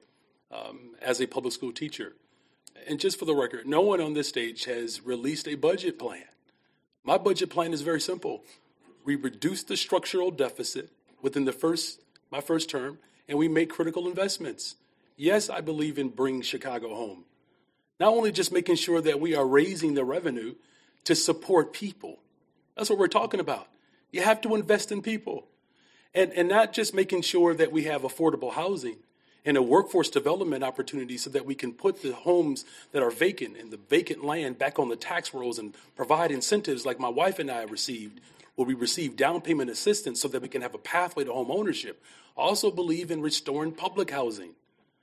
as a public school teacher. And just for the record, no one on this stage has released a budget plan. My budget plan is very simple. We reduce the structural deficit within my first term, and we make critical investments. Yes, I believe in bringing Chicago home. Not only just making sure that we are raising the revenue to support people. That's what we're talking about. You have to invest in people. And not just making sure that we have affordable housing and a workforce development opportunity so that we can put the homes that are vacant and the vacant land back on the tax rolls and provide incentives like my wife and I received, where we receive down payment assistance so that we can have a pathway to home ownership. I also believe in restoring public housing.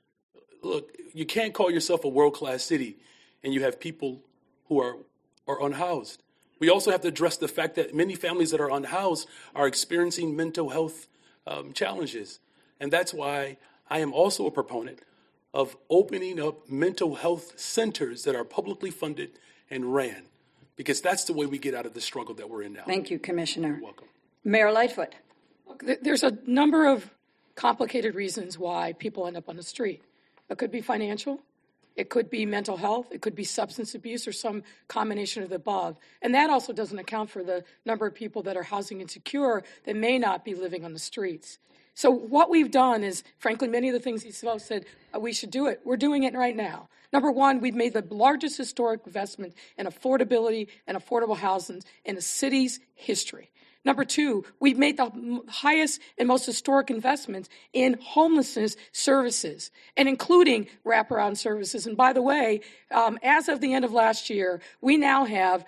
Look, you can't call yourself a world-class city and you have people who are unhoused. We also have to address the fact that many families that are unhoused are experiencing mental health challenges. And that's why I am also a proponent of opening up mental health centers that are publicly funded and ran, because that's the way we get out of the struggle that we're in now. Thank you, Commissioner. You're welcome. Mayor Lightfoot. There's a number of complicated reasons why people end up on the street. It could be financial. It could be mental health. It could be substance abuse or some combination of the above. And that also doesn't account for the number of people that are housing insecure that may not be living on the streets. So what we've done is, frankly, many of the things he said we should do it. We're doing it right now. Number one, we've made the largest historic investment in affordability and affordable housing in the city's history. Number two, we've made the highest and most historic investments in homelessness services, and including wraparound services. And by the way, as of the end of last year, we now have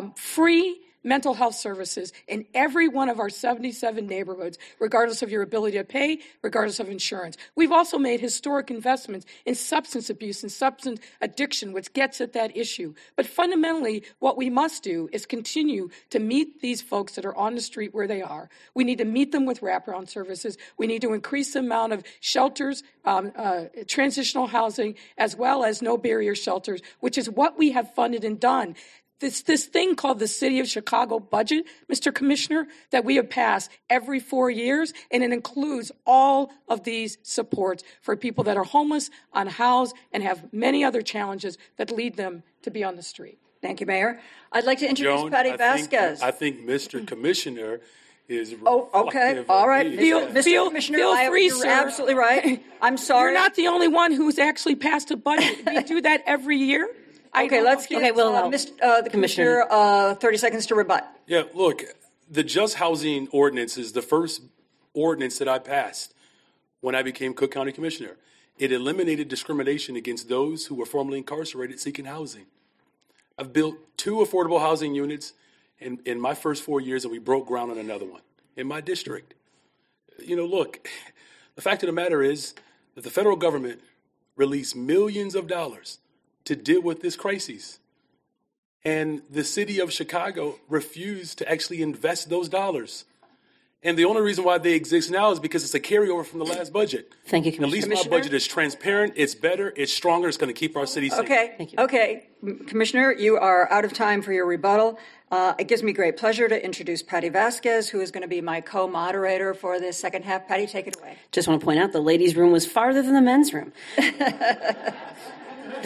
free mental health services in every one of our 77 neighborhoods, regardless of your ability to pay, regardless of insurance. We've also made historic investments in substance abuse and substance addiction, which gets at that issue. But fundamentally, what we must do is continue to meet these folks that are on the street where they are. We need to meet them with wraparound services. We need to increase the amount of shelters, transitional housing, as well as no barrier shelters, which is what we have funded and done. This thing called the City of Chicago budget, Mr. Commissioner, that we have passed every 4 years, and it includes all of these supports for people that are homeless, unhoused, and have many other challenges that lead them to be on the street. Thank you, Mayor. I'd like to introduce Joan, Patty Vasquez. I think Mr. Commissioner is Oh, okay. reflective All right. of me. Mr. Commissioner, feel free, you're sir. absolutely right. I'm sorry. You're not the only one who's actually passed a budget. We do that every year. Okay, let's give the Commissioner 30 seconds to rebut. Yeah, look, the Just Housing Ordinance is the first ordinance that I passed when I became Cook County Commissioner. It eliminated discrimination against those who were formerly incarcerated seeking housing. I've built 2 affordable housing units in my first 4 years, and we broke ground on another one in my district. You know, look, the fact of the matter is that the federal government released millions of dollars to deal with this crisis. And the city of Chicago refused to actually invest those dollars. And the only reason why they exist now is because it's a carryover from the last budget. Thank you, At least my budget is transparent, it's better, it's stronger, it's going to keep our city safe. Okay. Thank you. Okay. Commissioner, you are out of time for your rebuttal. It gives me great pleasure to introduce Patty Vasquez, who is going to be my co-moderator for this second half. Patty, take it away. Just want to point out the ladies' room was farther than the men's room.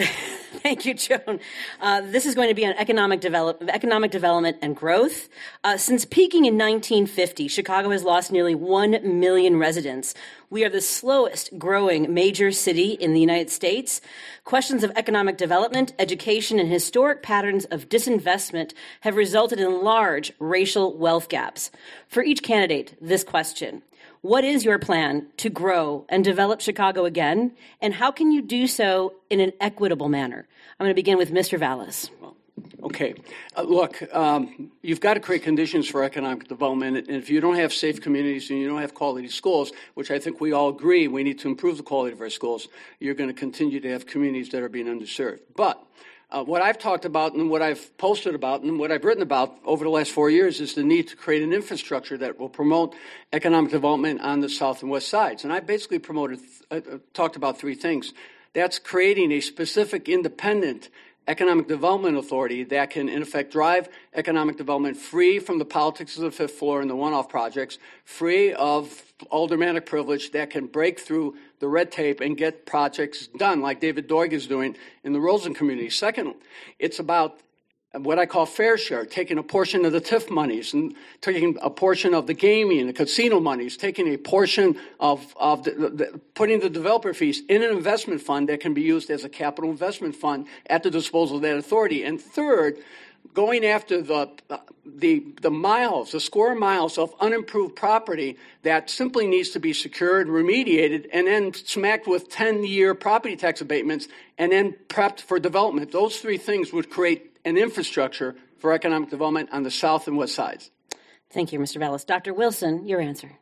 Thank you, Joan. This is going to be on economic development and growth. Since peaking in 1950, Chicago has lost nearly 1 million residents. We are the slowest growing major city in the United States. Questions of economic development, education, and historic patterns of disinvestment have resulted in large racial wealth gaps. For each candidate, this question: what is your plan to grow and develop Chicago again, and how can you do so in an equitable manner? I'm going to begin with Mr. Vallis. Okay. Look, you've got to create conditions for economic development, and if you don't have safe communities and you don't have quality schools, which I think we all agree we need to improve the quality of our schools, you're going to continue to have communities that are being underserved. But what I've talked about and what I've posted about and what I've written about over the last 4 years is the need to create an infrastructure that will promote economic development on the south and west sides. And I basically talked about three things. That's creating a specific independent economic development authority that can, in effect, drive economic development free from the politics of the fifth floor and the one-off projects, free of aldermanic privilege, that can break through the red tape and get projects done like David Doig is doing in the Rosen community. Second, it's about what I call fair share, taking a portion of the TIF monies and taking a portion of the gaming and the casino monies, taking a portion of putting the developer fees in an investment fund that can be used as a capital investment fund at the disposal of that authority. And third, going after the miles, the square miles of unimproved property that simply needs to be secured, remediated, and then smacked with 10-year property tax abatements and then prepped for development. Those three things would create an infrastructure for economic development on the south and west sides. Thank you, Mr. Vallis. Dr. Wilson, your answer.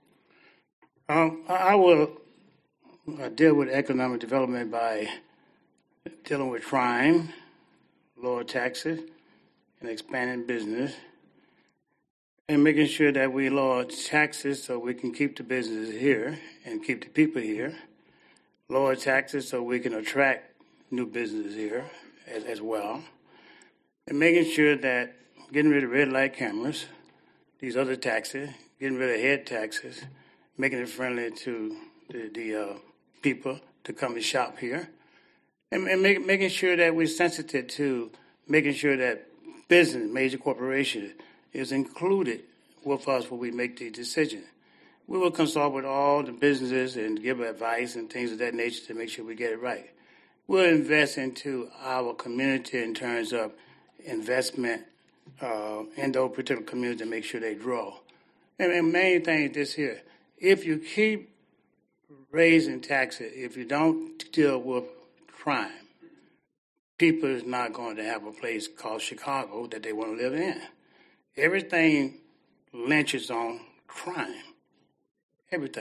I will deal with economic development by dealing with crime, lower taxes, and expanding business, and making sure that we lower taxes so we can keep the businesses here and keep the people here, lower taxes so we can attract new businesses here as well, and making sure that getting rid of red light cameras, these other taxes, getting rid of head taxes, making it friendly to the people to come and shop here, and making sure that we're sensitive to making sure that business, major corporations, is included with us when we make the decision. We will consult with all the businesses and give advice and things of that nature to make sure we get it right. We'll invest into our community in terms of investment in those particular communities to make sure they grow. And the main thing is this here: if you keep raising taxes, if you don't deal with crime, people is not going to have a place called Chicago that they want to live in. Everything lynches on crime. Everything.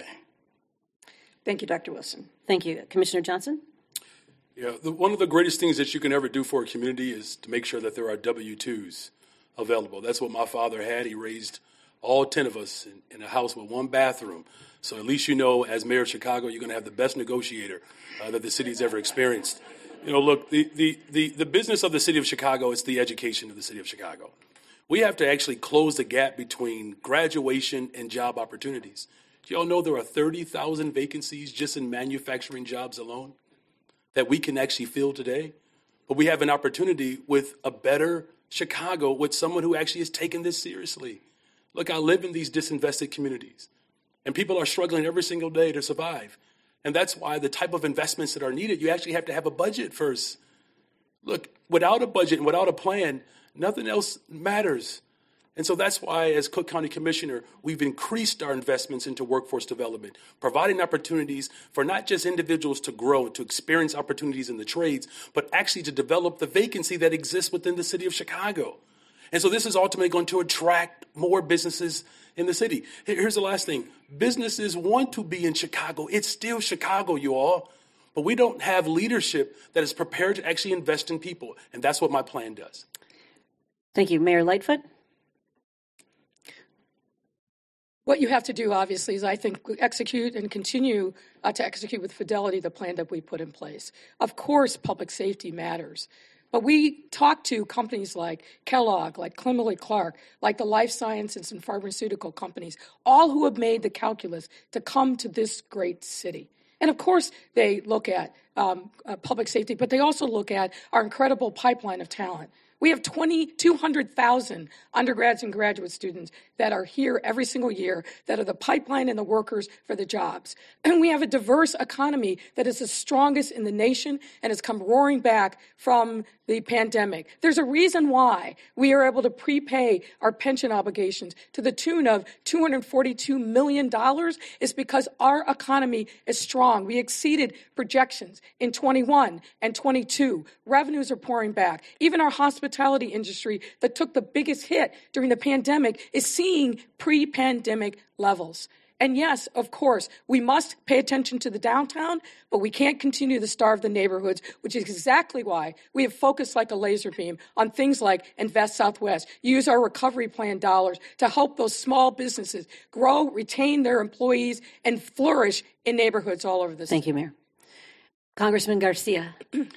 Thank you, Dr. Wilson. Thank you. Commissioner Johnson? Yeah, one of the greatest things that you can ever do for a community is to make sure that there are W-2s available. That's what my father had. He raised all 10 of us in a house with one bathroom. So at least you know, as mayor of Chicago, you're going to have the best negotiator that the city's ever experienced. You know, look, the business of the city of Chicago is the education of the city of Chicago. We have to actually close the gap between graduation and job opportunities. Do you all know there are 30,000 vacancies just in manufacturing jobs alone that we can actually fill today? But we have an opportunity with a better Chicago, with someone who actually has taken this seriously. Look, I live in these disinvested communities, and people are struggling every single day to survive. And that's why the type of investments that are needed, you actually have to have a budget first. Look, without a budget and without a plan, nothing else matters. And so that's why, as Cook County Commissioner, we've increased our investments into workforce development, providing opportunities for not just individuals to grow, to experience opportunities in the trades, but actually to develop the vacancy that exists within the city of Chicago. And so this is ultimately going to attract more businesses in the city. Here's the last thing. Businesses want to be in Chicago. It's still Chicago, you all. But we don't have leadership that is prepared to actually invest in people. And that's what my plan does. Thank you. Mayor Lightfoot? What you have to do, obviously, is I think execute and continue to execute with fidelity the plan that we put in place. Of course, public safety matters. But we talk to companies like Kellogg, like Kimberly-Clark, like the life sciences and pharmaceutical companies, all who have made the calculus to come to this great city. And of course, they look at public safety, but they also look at our incredible pipeline of talent. We have 200,000 undergrads and graduate students that are here every single year that are the pipeline and the workers for the jobs. And we have a diverse economy that is the strongest in the nation and has come roaring back from the pandemic. There's a reason why we are able to prepay our pension obligations to the tune of $242 million is because our economy is strong. We exceeded projections in 21 and 22. Revenues are pouring back. Even our hospitality industry that took the biggest hit during the pandemic is seeing pre-pandemic levels. And yes, of course, we must pay attention to the downtown, but we can't continue to starve the neighborhoods, which is exactly why we have focused like a laser beam on things like Invest Southwest, use our recovery plan dollars to help those small businesses grow, retain their employees, and flourish in neighborhoods all over the state. Thank you, Mayor. Congressman Garcia.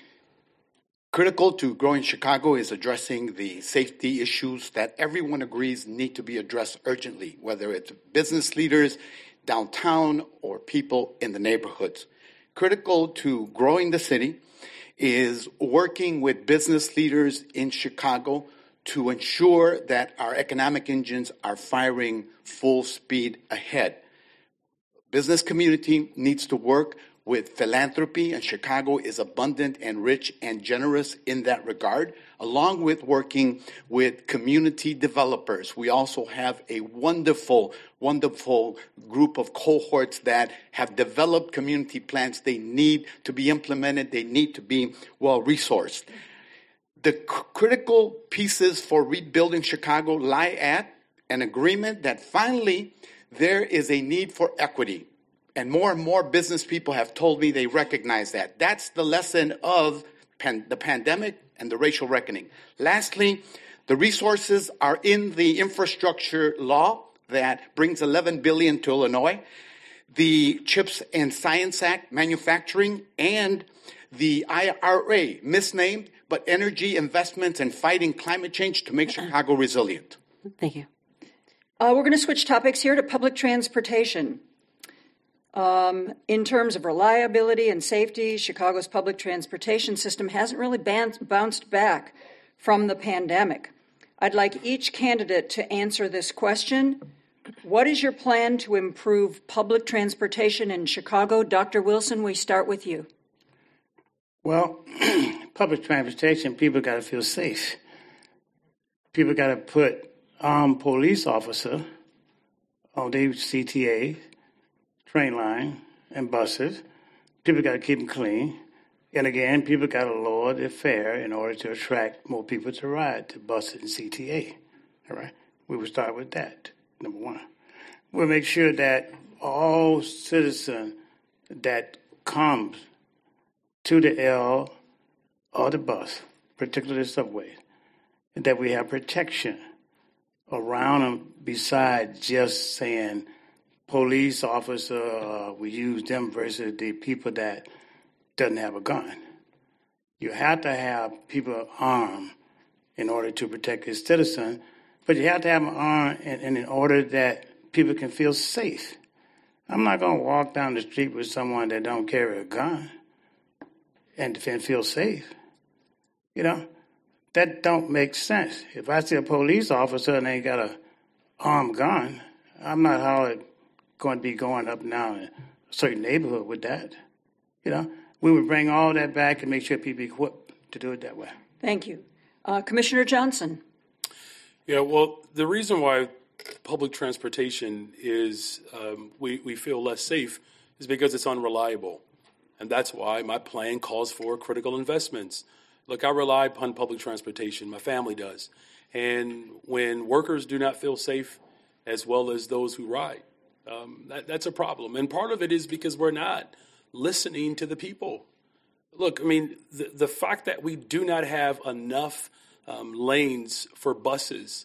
Critical to growing Chicago is addressing the safety issues that everyone agrees need to be addressed urgently, whether it's business leaders downtown or people in the neighborhoods. Critical to growing the city is working with business leaders in Chicago to ensure that our economic engines are firing full speed ahead. Business community needs to work with philanthropy, and Chicago is abundant and rich and generous in that regard, along with working with community developers. We also have a wonderful, wonderful group of cohorts that have developed community plans. They need to be implemented. They need to be well-resourced. The critical pieces for rebuilding Chicago lie at an agreement that finally there is a need for equity. And more business people have told me they recognize that. That's the lesson of the pandemic and the racial reckoning. Lastly, the resources are in the infrastructure law that brings $11 billion to Illinois, the CHIPS and Science Act, manufacturing, and the IRA, misnamed, but energy investments and fighting climate change to make Chicago resilient. Thank you. We're going to switch topics here to public transportation. In terms of reliability and safety, Chicago's public transportation system hasn't really bounced back from the pandemic. I'd like each candidate to answer this question. What is your plan to improve public transportation in Chicago? Dr. Wilson, we start with you. Well, public transportation, people got to feel safe. People got to put police officer on their CTA, train line, and buses. People got to keep them clean. And again, people got to lower their fare in order to attract more people to ride to buses and CTA. All right? We will start with that, number one. We'll make sure that all citizens that comes to the L or the bus, particularly the subway, that we have protection around them besides just saying police officer, we use them versus the people that doesn't have a gun. You have to have people armed in order to protect your citizen, but you have to have them armed in order that people can feel safe. I'm not going to walk down the street with someone that don't carry a gun and feel safe. You know, that don't make sense. If I see a police officer and they got an armed gun, I'm not going to be going up and down in a certain neighborhood with that. You know, we would bring all that back and make sure people are equipped to do it that way. Thank you. Commissioner Johnson. Yeah, well, the reason why public transportation is we feel less safe is because it's unreliable. And that's why my plan calls for critical investments. Look, I rely upon public transportation. My family does. And when workers do not feel safe, as well as those who ride, that's a problem. And part of it is because we're not listening to the people. Look, I mean, the fact that we do not have enough lanes for buses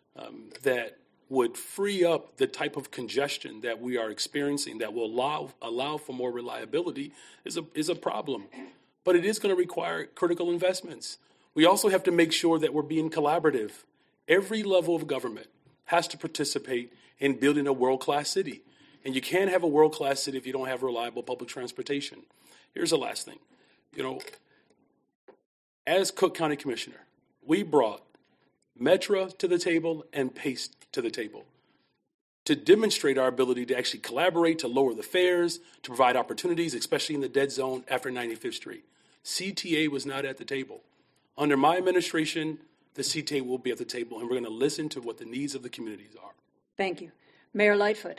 that would free up the type of congestion that we are experiencing that will allow for more reliability is a problem. But it is going to require critical investments. We also have to make sure that we're being collaborative. Every level of government has to participate in building a world-class city. And you can't have a world-class city if you don't have reliable public transportation. Here's the last thing. As Cook County Commissioner, we brought Metro to the table and PACE to the table to demonstrate our ability to actually collaborate, to lower the fares, to provide opportunities, especially in the dead zone after 95th Street. CTA was not at the table. Under my administration, the CTA will be at the table, and we're going to listen to what the needs of the communities are. Thank you. Mayor Lightfoot.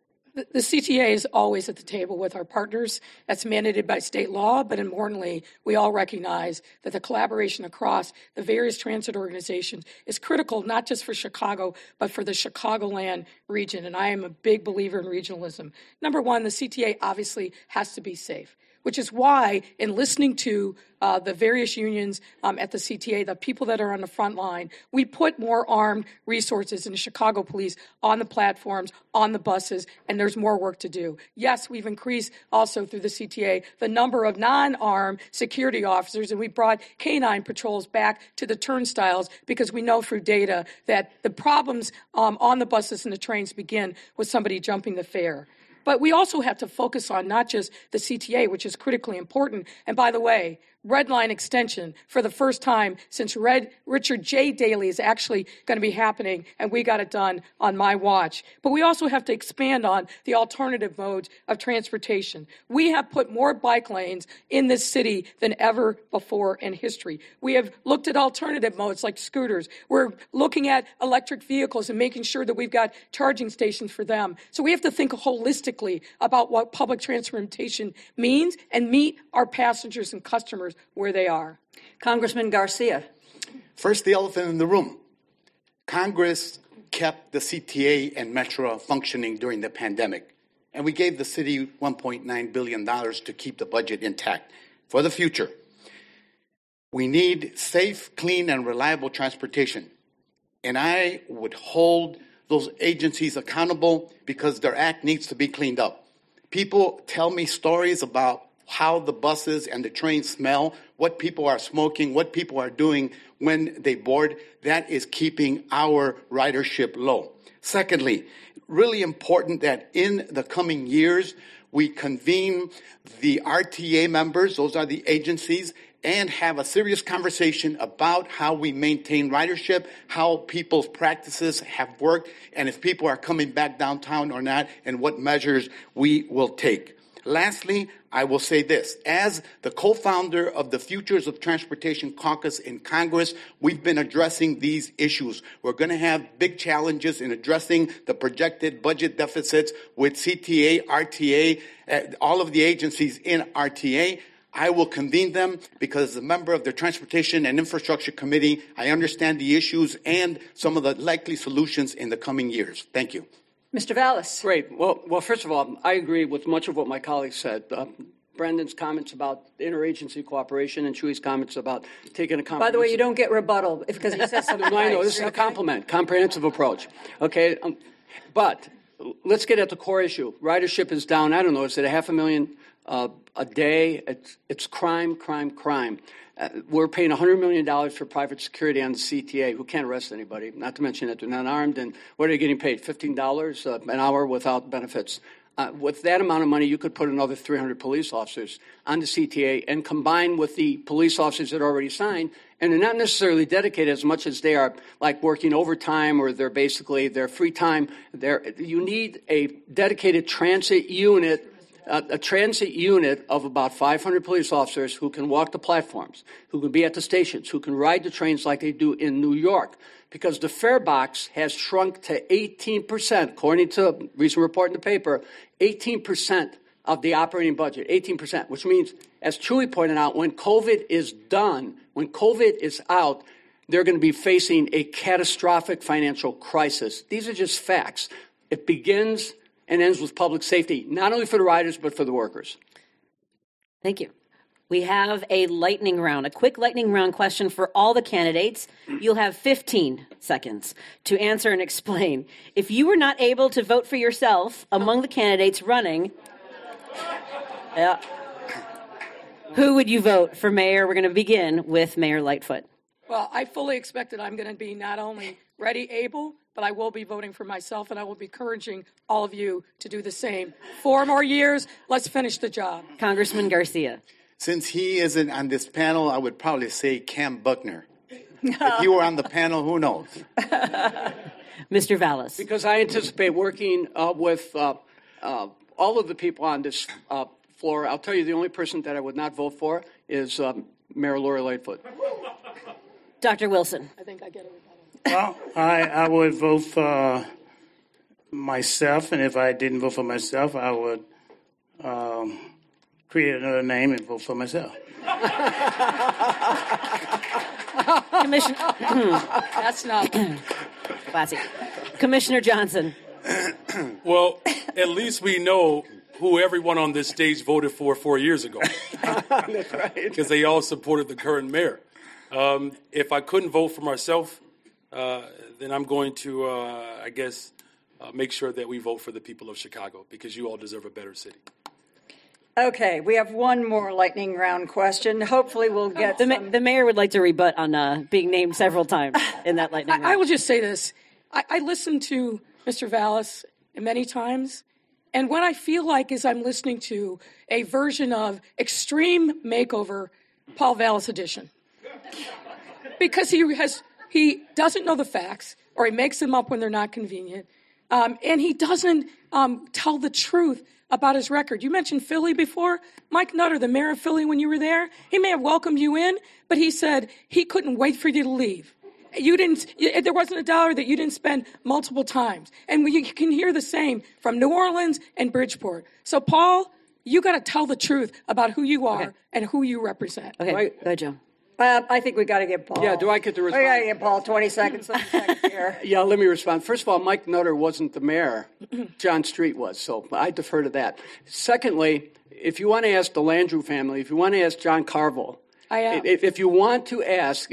The CTA is always at the table with our partners. That's mandated by state law, but importantly, we all recognize that the collaboration across the various transit organizations is critical, not just for Chicago, but for the Chicagoland region. And I am a big believer in regionalism. Number one, the CTA obviously has to be safe, which is why in listening to the various unions at the CTA, the people that are on the front line, we put more armed resources in the Chicago police on the platforms, on the buses, and there's more work to do. Yes, we've increased also through the CTA the number of non-armed security officers, and we brought canine patrols back to the turnstiles because we know through data that the problems on the buses and the trains begin with somebody jumping the fare. But we also have to focus on not just the CTA, which is critically important. And by the way, Red Line extension for the first time since Richard J. Daley is actually going to be happening, and we got it done on my watch. But we also have to expand on the alternative modes of transportation. We have put more bike lanes in this city than ever before in history. We have looked at alternative modes like scooters. We're looking at electric vehicles and making sure that we've got charging stations for them. So we have to think holistically about what public transportation means and meet our passengers and customers where they are. Congressman Garcia. First, the elephant in the room. Congress kept the CTA and Metro functioning during the pandemic, and we gave the city $1.9 billion to keep the budget intact for the future. We need safe, clean, and reliable transportation, and I would hold those agencies accountable because their act needs to be cleaned up. People tell me stories about how the buses and the trains smell, what people are smoking, what people are doing when they board. That is keeping our ridership low. Secondly, really important that in the coming years, we convene the RTA members, those are the agencies, and have a serious conversation about how we maintain ridership, how people's practices have worked, and if people are coming back downtown or not, and what measures we will take. Lastly, I will say this. As the co-founder of the Futures of Transportation Caucus in Congress, we've been addressing these issues. We're going to have big challenges in addressing the projected budget deficits with CTA, RTA, all of the agencies in RTA. I will convene them because as a member of the Transportation and Infrastructure Committee, I understand the issues and some of the likely solutions in the coming years. Thank you. Mr. Vallis. Great. Well, first of all, I agree with much of what my colleagues said. Brendan's comments about interagency cooperation and Chuy's comments about taking a comprehensive... By the way, you don't get rebuttal because he says something. No, I know. This is a compliment. Comprehensive approach. Okay? But let's get at the core issue. Ridership is down, I don't know, is it 500,000 a day? It's crime. We're paying $100 million for private security on the CTA, who can't arrest anybody, not to mention that they're not armed. And what are they getting paid? $15 an hour without benefits. With that amount of money, you could put another 300 police officers on the CTA and combine with the police officers that are already signed, and they're not necessarily dedicated as much as they are like working overtime or they're basically their free time. You need a dedicated transit unit, a transit unit of about 500 police officers who can walk the platforms, who can be at the stations, who can ride the trains like they do in New York. Because the fare box has shrunk to 18%, according to a recent report in the paper, 18% of the operating budget, 18%, which means, as Chuy pointed out, when COVID is done, when COVID is out, they're going to be facing a catastrophic financial crisis. These are just facts. It begins and ends with public safety, not only for the riders, but for the workers. Thank you. We have a lightning round, a quick lightning round question for all the candidates. You'll have 15 seconds to answer and explain. If you were not able to vote for yourself among the candidates running, who would you vote for mayor? We're going to begin with Mayor Lightfoot. Well, I fully expect that I'm going to be not only ready, able, but I will be voting for myself, and I will be encouraging all of you to do the same. 4 more years, let's finish the job. Congressman Garcia. Since he isn't on this panel, I would probably say Cam Buckner. If you were on the panel, who knows? Mr. Vallis. Because I anticipate working with all of the people on this floor. I'll tell you, the only person that I would not vote for is Mayor Lori Lightfoot. Dr. Wilson. I think I get it. Well, I would vote for myself, and if I didn't vote for myself, I would create another name and vote for myself. Commissioner. That's not. Classy. Commissioner Johnson. Well, at least we know who everyone on this stage voted for 4 years ago. That's right. Because they all supported the current mayor. If I couldn't vote for myself, then I'm going to, make sure that we vote for the people of Chicago, because you all deserve a better city. Okay, we have one more lightning round question. Hopefully we'll get The mayor would like to rebut on being named several times in that lightning round. I will just say this. I listened to Mr. Vallis many times, and what I feel like is I'm listening to a version of Extreme Makeover, Paul Vallis edition. Because he doesn't know the facts, or he makes them up when they're not convenient, and he doesn't tell the truth about his record. You mentioned Philly before. Mike Nutter, the mayor of Philly, when you were there, he may have welcomed you in, but he said he couldn't wait for you to leave. There wasn't a dollar that you didn't spend multiple times. And you can hear the same from New Orleans and Bridgeport. So, Paul, you got to tell the truth about who you are and who you represent. Okay, go ahead, Joe. I think we got to give Paul. Yeah, do I get to respond? We got to give Paul 20 seconds here. Yeah, let me respond. First of all, Mike Nutter wasn't the mayor. John Street was, so I defer to that. Secondly, if you want to ask the Landrieu family, if you want to ask John Carville, if you want to ask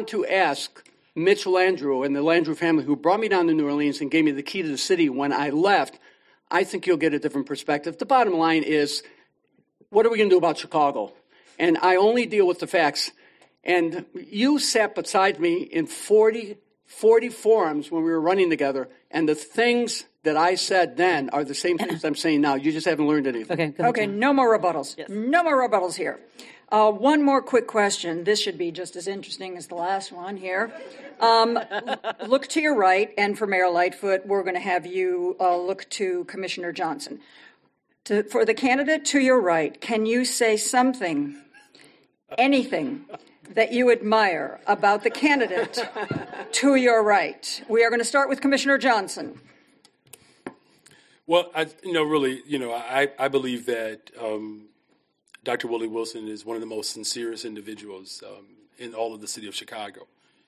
Mitch Landrieu and the Landrieu family, who brought me down to New Orleans and gave me the key to the city when I left, I think you'll get a different perspective. The bottom line is, what are we going to do about Chicago? And I only deal with the facts. And you sat beside me in 40 forums when we were running together, and the things that I said then are the same things I'm saying now. You just haven't learned anything. Okay, no more rebuttals. Yes. No more rebuttals here. One more quick question. This should be just as interesting as the last one here. Look to your right, and for Mayor Lightfoot, we're going to have you look to Commissioner Johnson. For the candidate to your right, can you say something, anything, that you admire about the candidate to your right? We are going to start with Commissioner Johnson. Well, I believe that Dr. Willie Wilson is one of the most sincerest individuals in all of the city of Chicago.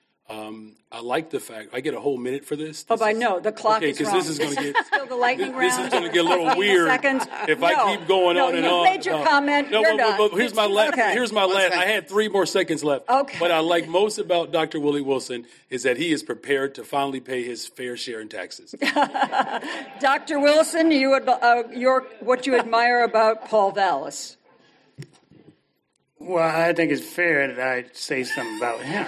I like the fact I get a whole minute for this. I know the clock is wrong. This is going to get still the lightning round. This is going to get a little weird seconds. I keep going on and on. You made your comment. You're done. But here's my last. Here's my last. I had 3 more seconds left. Okay. What I like most about Dr. Willie Wilson is that he is prepared to finally pay his fair share in taxes. Dr. Wilson, what you admire about Paul Vallis? Well, I think it's fair that I say something about him.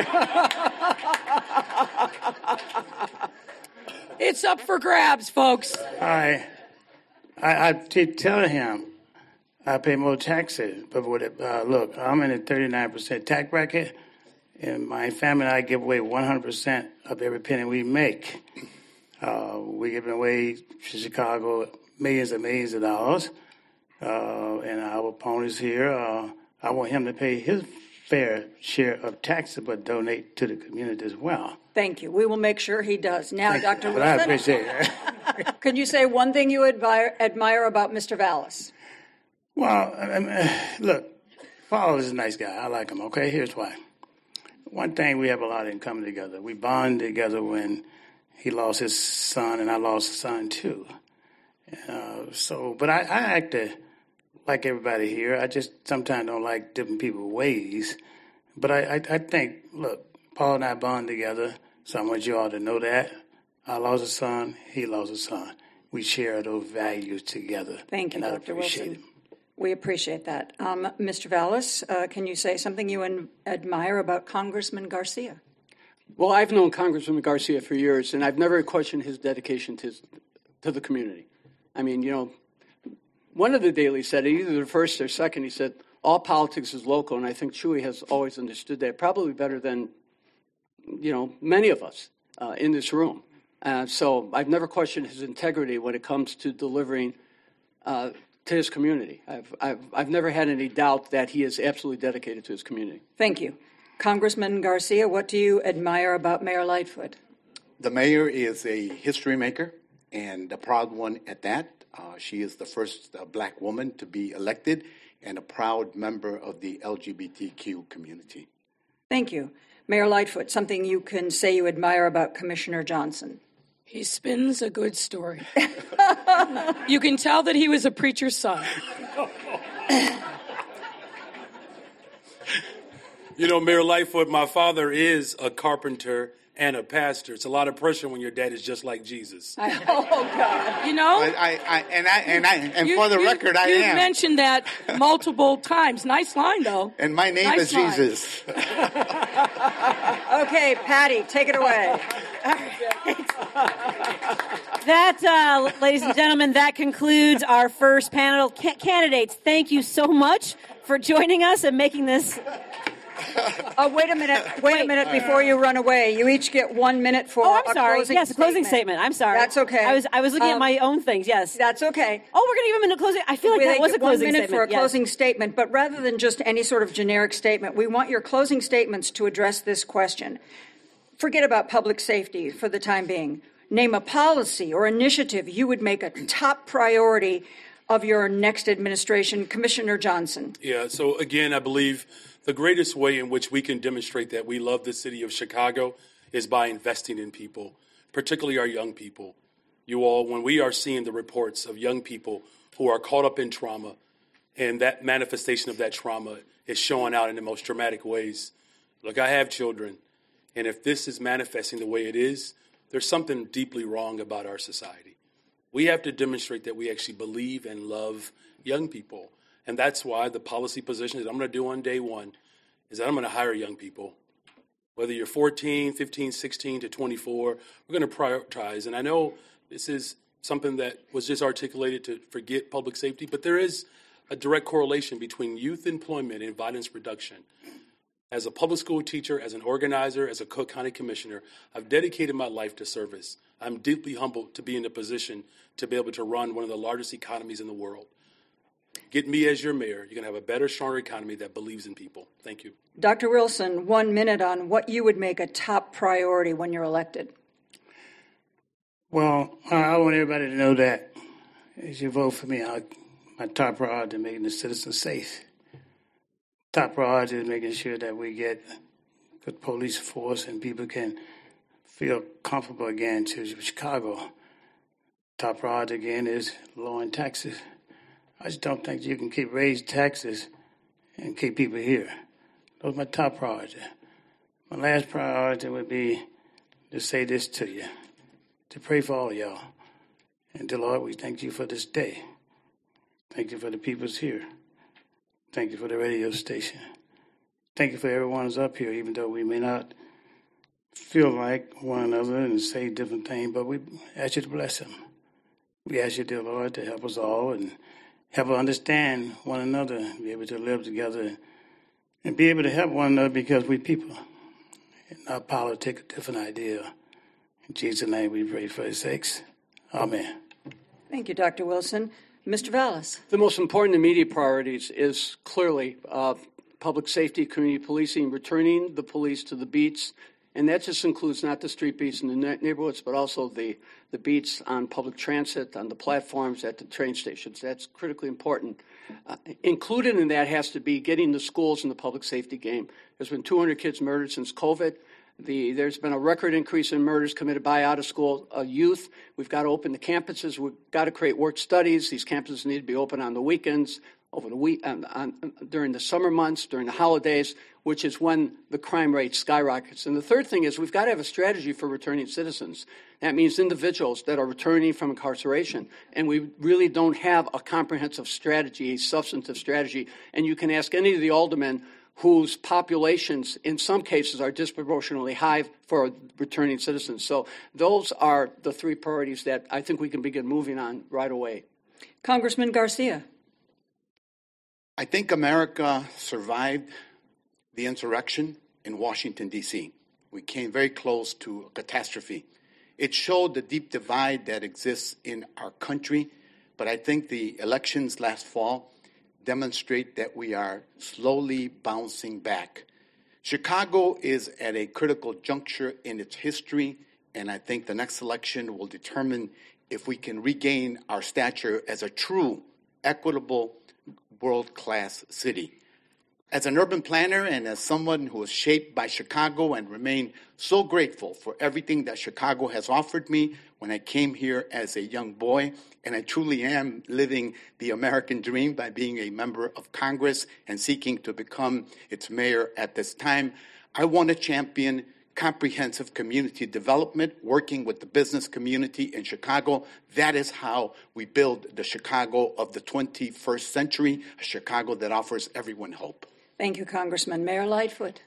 It's up for grabs, folks. I tell him I pay more taxes, but look, I'm in a 39% tax bracket, and my family and I give away 100% of every penny we make. We give away to Chicago millions and millions of dollars, and our opponents here. I want him to pay his fair share of taxes, but donate to the community as well. Thank you. We will make sure he does. Now, Dr. Wilson, I appreciate it. Could you say one thing you admire about Mr. Vallis? Well, look, Paul is a nice guy. I like him, okay? Here's why. One thing, we have a lot in common together. We bonded together when he lost his son, and I lost a son, too. But I act like everybody here. I just sometimes don't like different people's ways. But I think, look, Paul and I bond together, so I want you all to know that. I lost a son, he lost a son. We share those values together. Thank you, Dr. Wilson. We appreciate that. Mr. Vallis, can you say something you admire about Congressman Garcia? Well, I've known Congressman Garcia for years, and I've never questioned his dedication to the community. I mean, one of the dailies said, either the first or second, he said, all politics is local, and I think Chewy has always understood that, probably better than, many of us in this room. So I've never questioned his integrity when it comes to delivering to his community. I've never had any doubt that he is absolutely dedicated to his community. Thank you. Congressman Garcia, what do you admire about Mayor Lightfoot? The mayor is a history maker, and a proud one at that. She is the first black woman to be elected and a proud member of the LGBTQ community. Thank you. Mayor Lightfoot, something you can say you admire about Commissioner Johnson? He spins a good story. You can tell that he was a preacher's son. Mayor Lightfoot, my father is a carpenter and a pastor. It's a lot of pressure when your dad is just like Jesus. Oh, God. And for the record, I am. You mentioned that multiple times. Nice line, though. And my name is Jesus. Okay, Patty, take it away. That, ladies and gentlemen, that concludes our first panel. Candidates, thank you so much for joining us and making this... Oh, wait a minute before you run away. You each get 1 minute for I'm sorry. Closing yes, a closing statement. I'm sorry. That's okay. I was looking at my own things, yes. That's okay. Oh, we're going to give him a closing. I feel like that was a closing 1 minute statement. for a closing statement, but rather than just any sort of generic statement, we want your closing statements to address this question. Forget about public safety for the time being. Name a policy or initiative you would make a top priority of your next administration. Commissioner Johnson. Yeah, so again, I believe the greatest way in which we can demonstrate that we love the city of Chicago is by investing in people, particularly our young people. You all, when we are seeing the reports of young people who are caught up in trauma, and that manifestation of that trauma is showing out in the most dramatic ways. Look, I have children, and if this is manifesting the way it is, there's something deeply wrong about our society. We have to demonstrate that we actually believe and love young people. And that's why the policy position that I'm going to do on day one is that I'm going to hire young people. Whether you're 14, 15, 16 to 24, we're going to prioritize. And I know this is something that was just articulated to forget public safety, but there is a direct correlation between youth employment and violence reduction. As a public school teacher, as an organizer, as a Cook County Commissioner, I've dedicated my life to service. I'm deeply humbled to be in a position to be able to run one of the largest economies in the world. Get me as your mayor. You're going to have a better, stronger economy that believes in people. Thank you. Dr. Wilson, 1 minute on what you would make a top priority when you're elected. Well, I want everybody to know that as you vote for me, my top priority is making the citizens safe. Top priority is making sure that we get a good police force and people can feel comfortable again to Chicago. Top priority again is lowering taxes. I just don't think you can keep raising taxes and keep people here. Those are my top priorities. My last priority would be to say this to you, to pray for all of y'all. And dear Lord, we thank you for this day. Thank you for the people's here. Thank you for the radio station. Thank you for everyone who's up here, even though we may not feel like one another and say different things, but we ask you to bless them. We ask you, dear Lord, to help us all and help us understand one another, be able to live together, and be able to help one another because we people, not politic, a different idea. In Jesus' name we pray for his sakes. Amen. Thank you, Dr. Wilson. Mr. Vallis. The most important immediate priorities is clearly public safety, community policing, returning the police to the beats, and that just includes not the street beats in the neighborhoods, but also the beats on public transit, on the platforms, at the train stations. That's critically important. Included in that has to be getting the schools in the public safety game. There's been 200 kids murdered since COVID. There's been a record increase in murders committed by out-of-school youth. We've got to open the campuses. We've got to create work studies. These campuses need to be open on the weekends, over the week, during the summer months, during the holidays, which is when the crime rate skyrockets. And the third thing is we've got to have a strategy for returning citizens. That means individuals that are returning from incarceration. And we really don't have a comprehensive strategy, a substantive strategy. And you can ask any of the aldermen whose populations, in some cases, are disproportionately high for returning citizens. So those are the three priorities that I think we can begin moving on right away. Congressman Garcia. I think America survived the insurrection in Washington, D.C. We came very close to a catastrophe. It showed the deep divide that exists in our country, but I think the elections last fall demonstrate that we are slowly bouncing back. Chicago is at a critical juncture in its history, and I think the next election will determine if we can regain our stature as a true, equitable, world-class city. As an urban planner and as someone who was shaped by Chicago and remain so grateful for everything that Chicago has offered me when I came here as a young boy, and I truly am living the American dream by being a member of Congress and seeking to become its mayor at this time, I want to champion comprehensive community development, working with the business community in Chicago. That is how we build the Chicago of the 21st century, a Chicago that offers everyone hope. Thank you, Congressman. Mayor Lightfoot.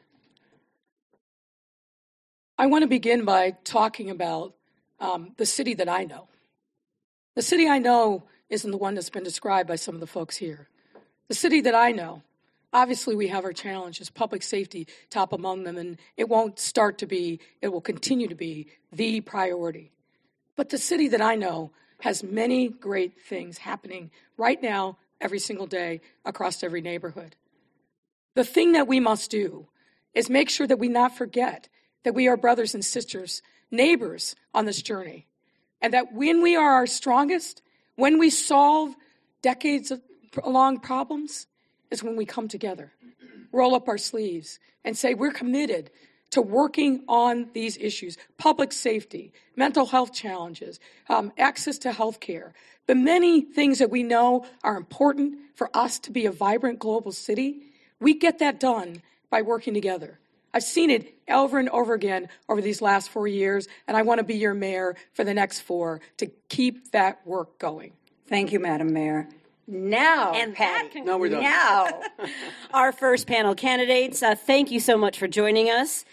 I want to begin by talking about the city that I know. The city I know isn't the one that's been described by some of the folks here. The city that I know, obviously we have our challenges, public safety top among them, and it will continue to be the priority. But the city that I know has many great things happening right now, every single day, across every neighborhood. The thing that we must do is make sure that we not forget that we are brothers and sisters, neighbors on this journey, and that when we are our strongest, when we solve decades-long problems, is when we come together, roll up our sleeves, and say we're committed to working on these issues: public safety, mental health challenges, access to health care, the many things that we know are important for us to be a vibrant global city. We get that done by working together. I've seen it over and over again over these last 4 years, and I want to be your mayor for the next 4 to keep that work going. Thank you, Madam Mayor. Now, And Patty. No, we're done. Now. Our first panel candidates, thank you so much for joining us.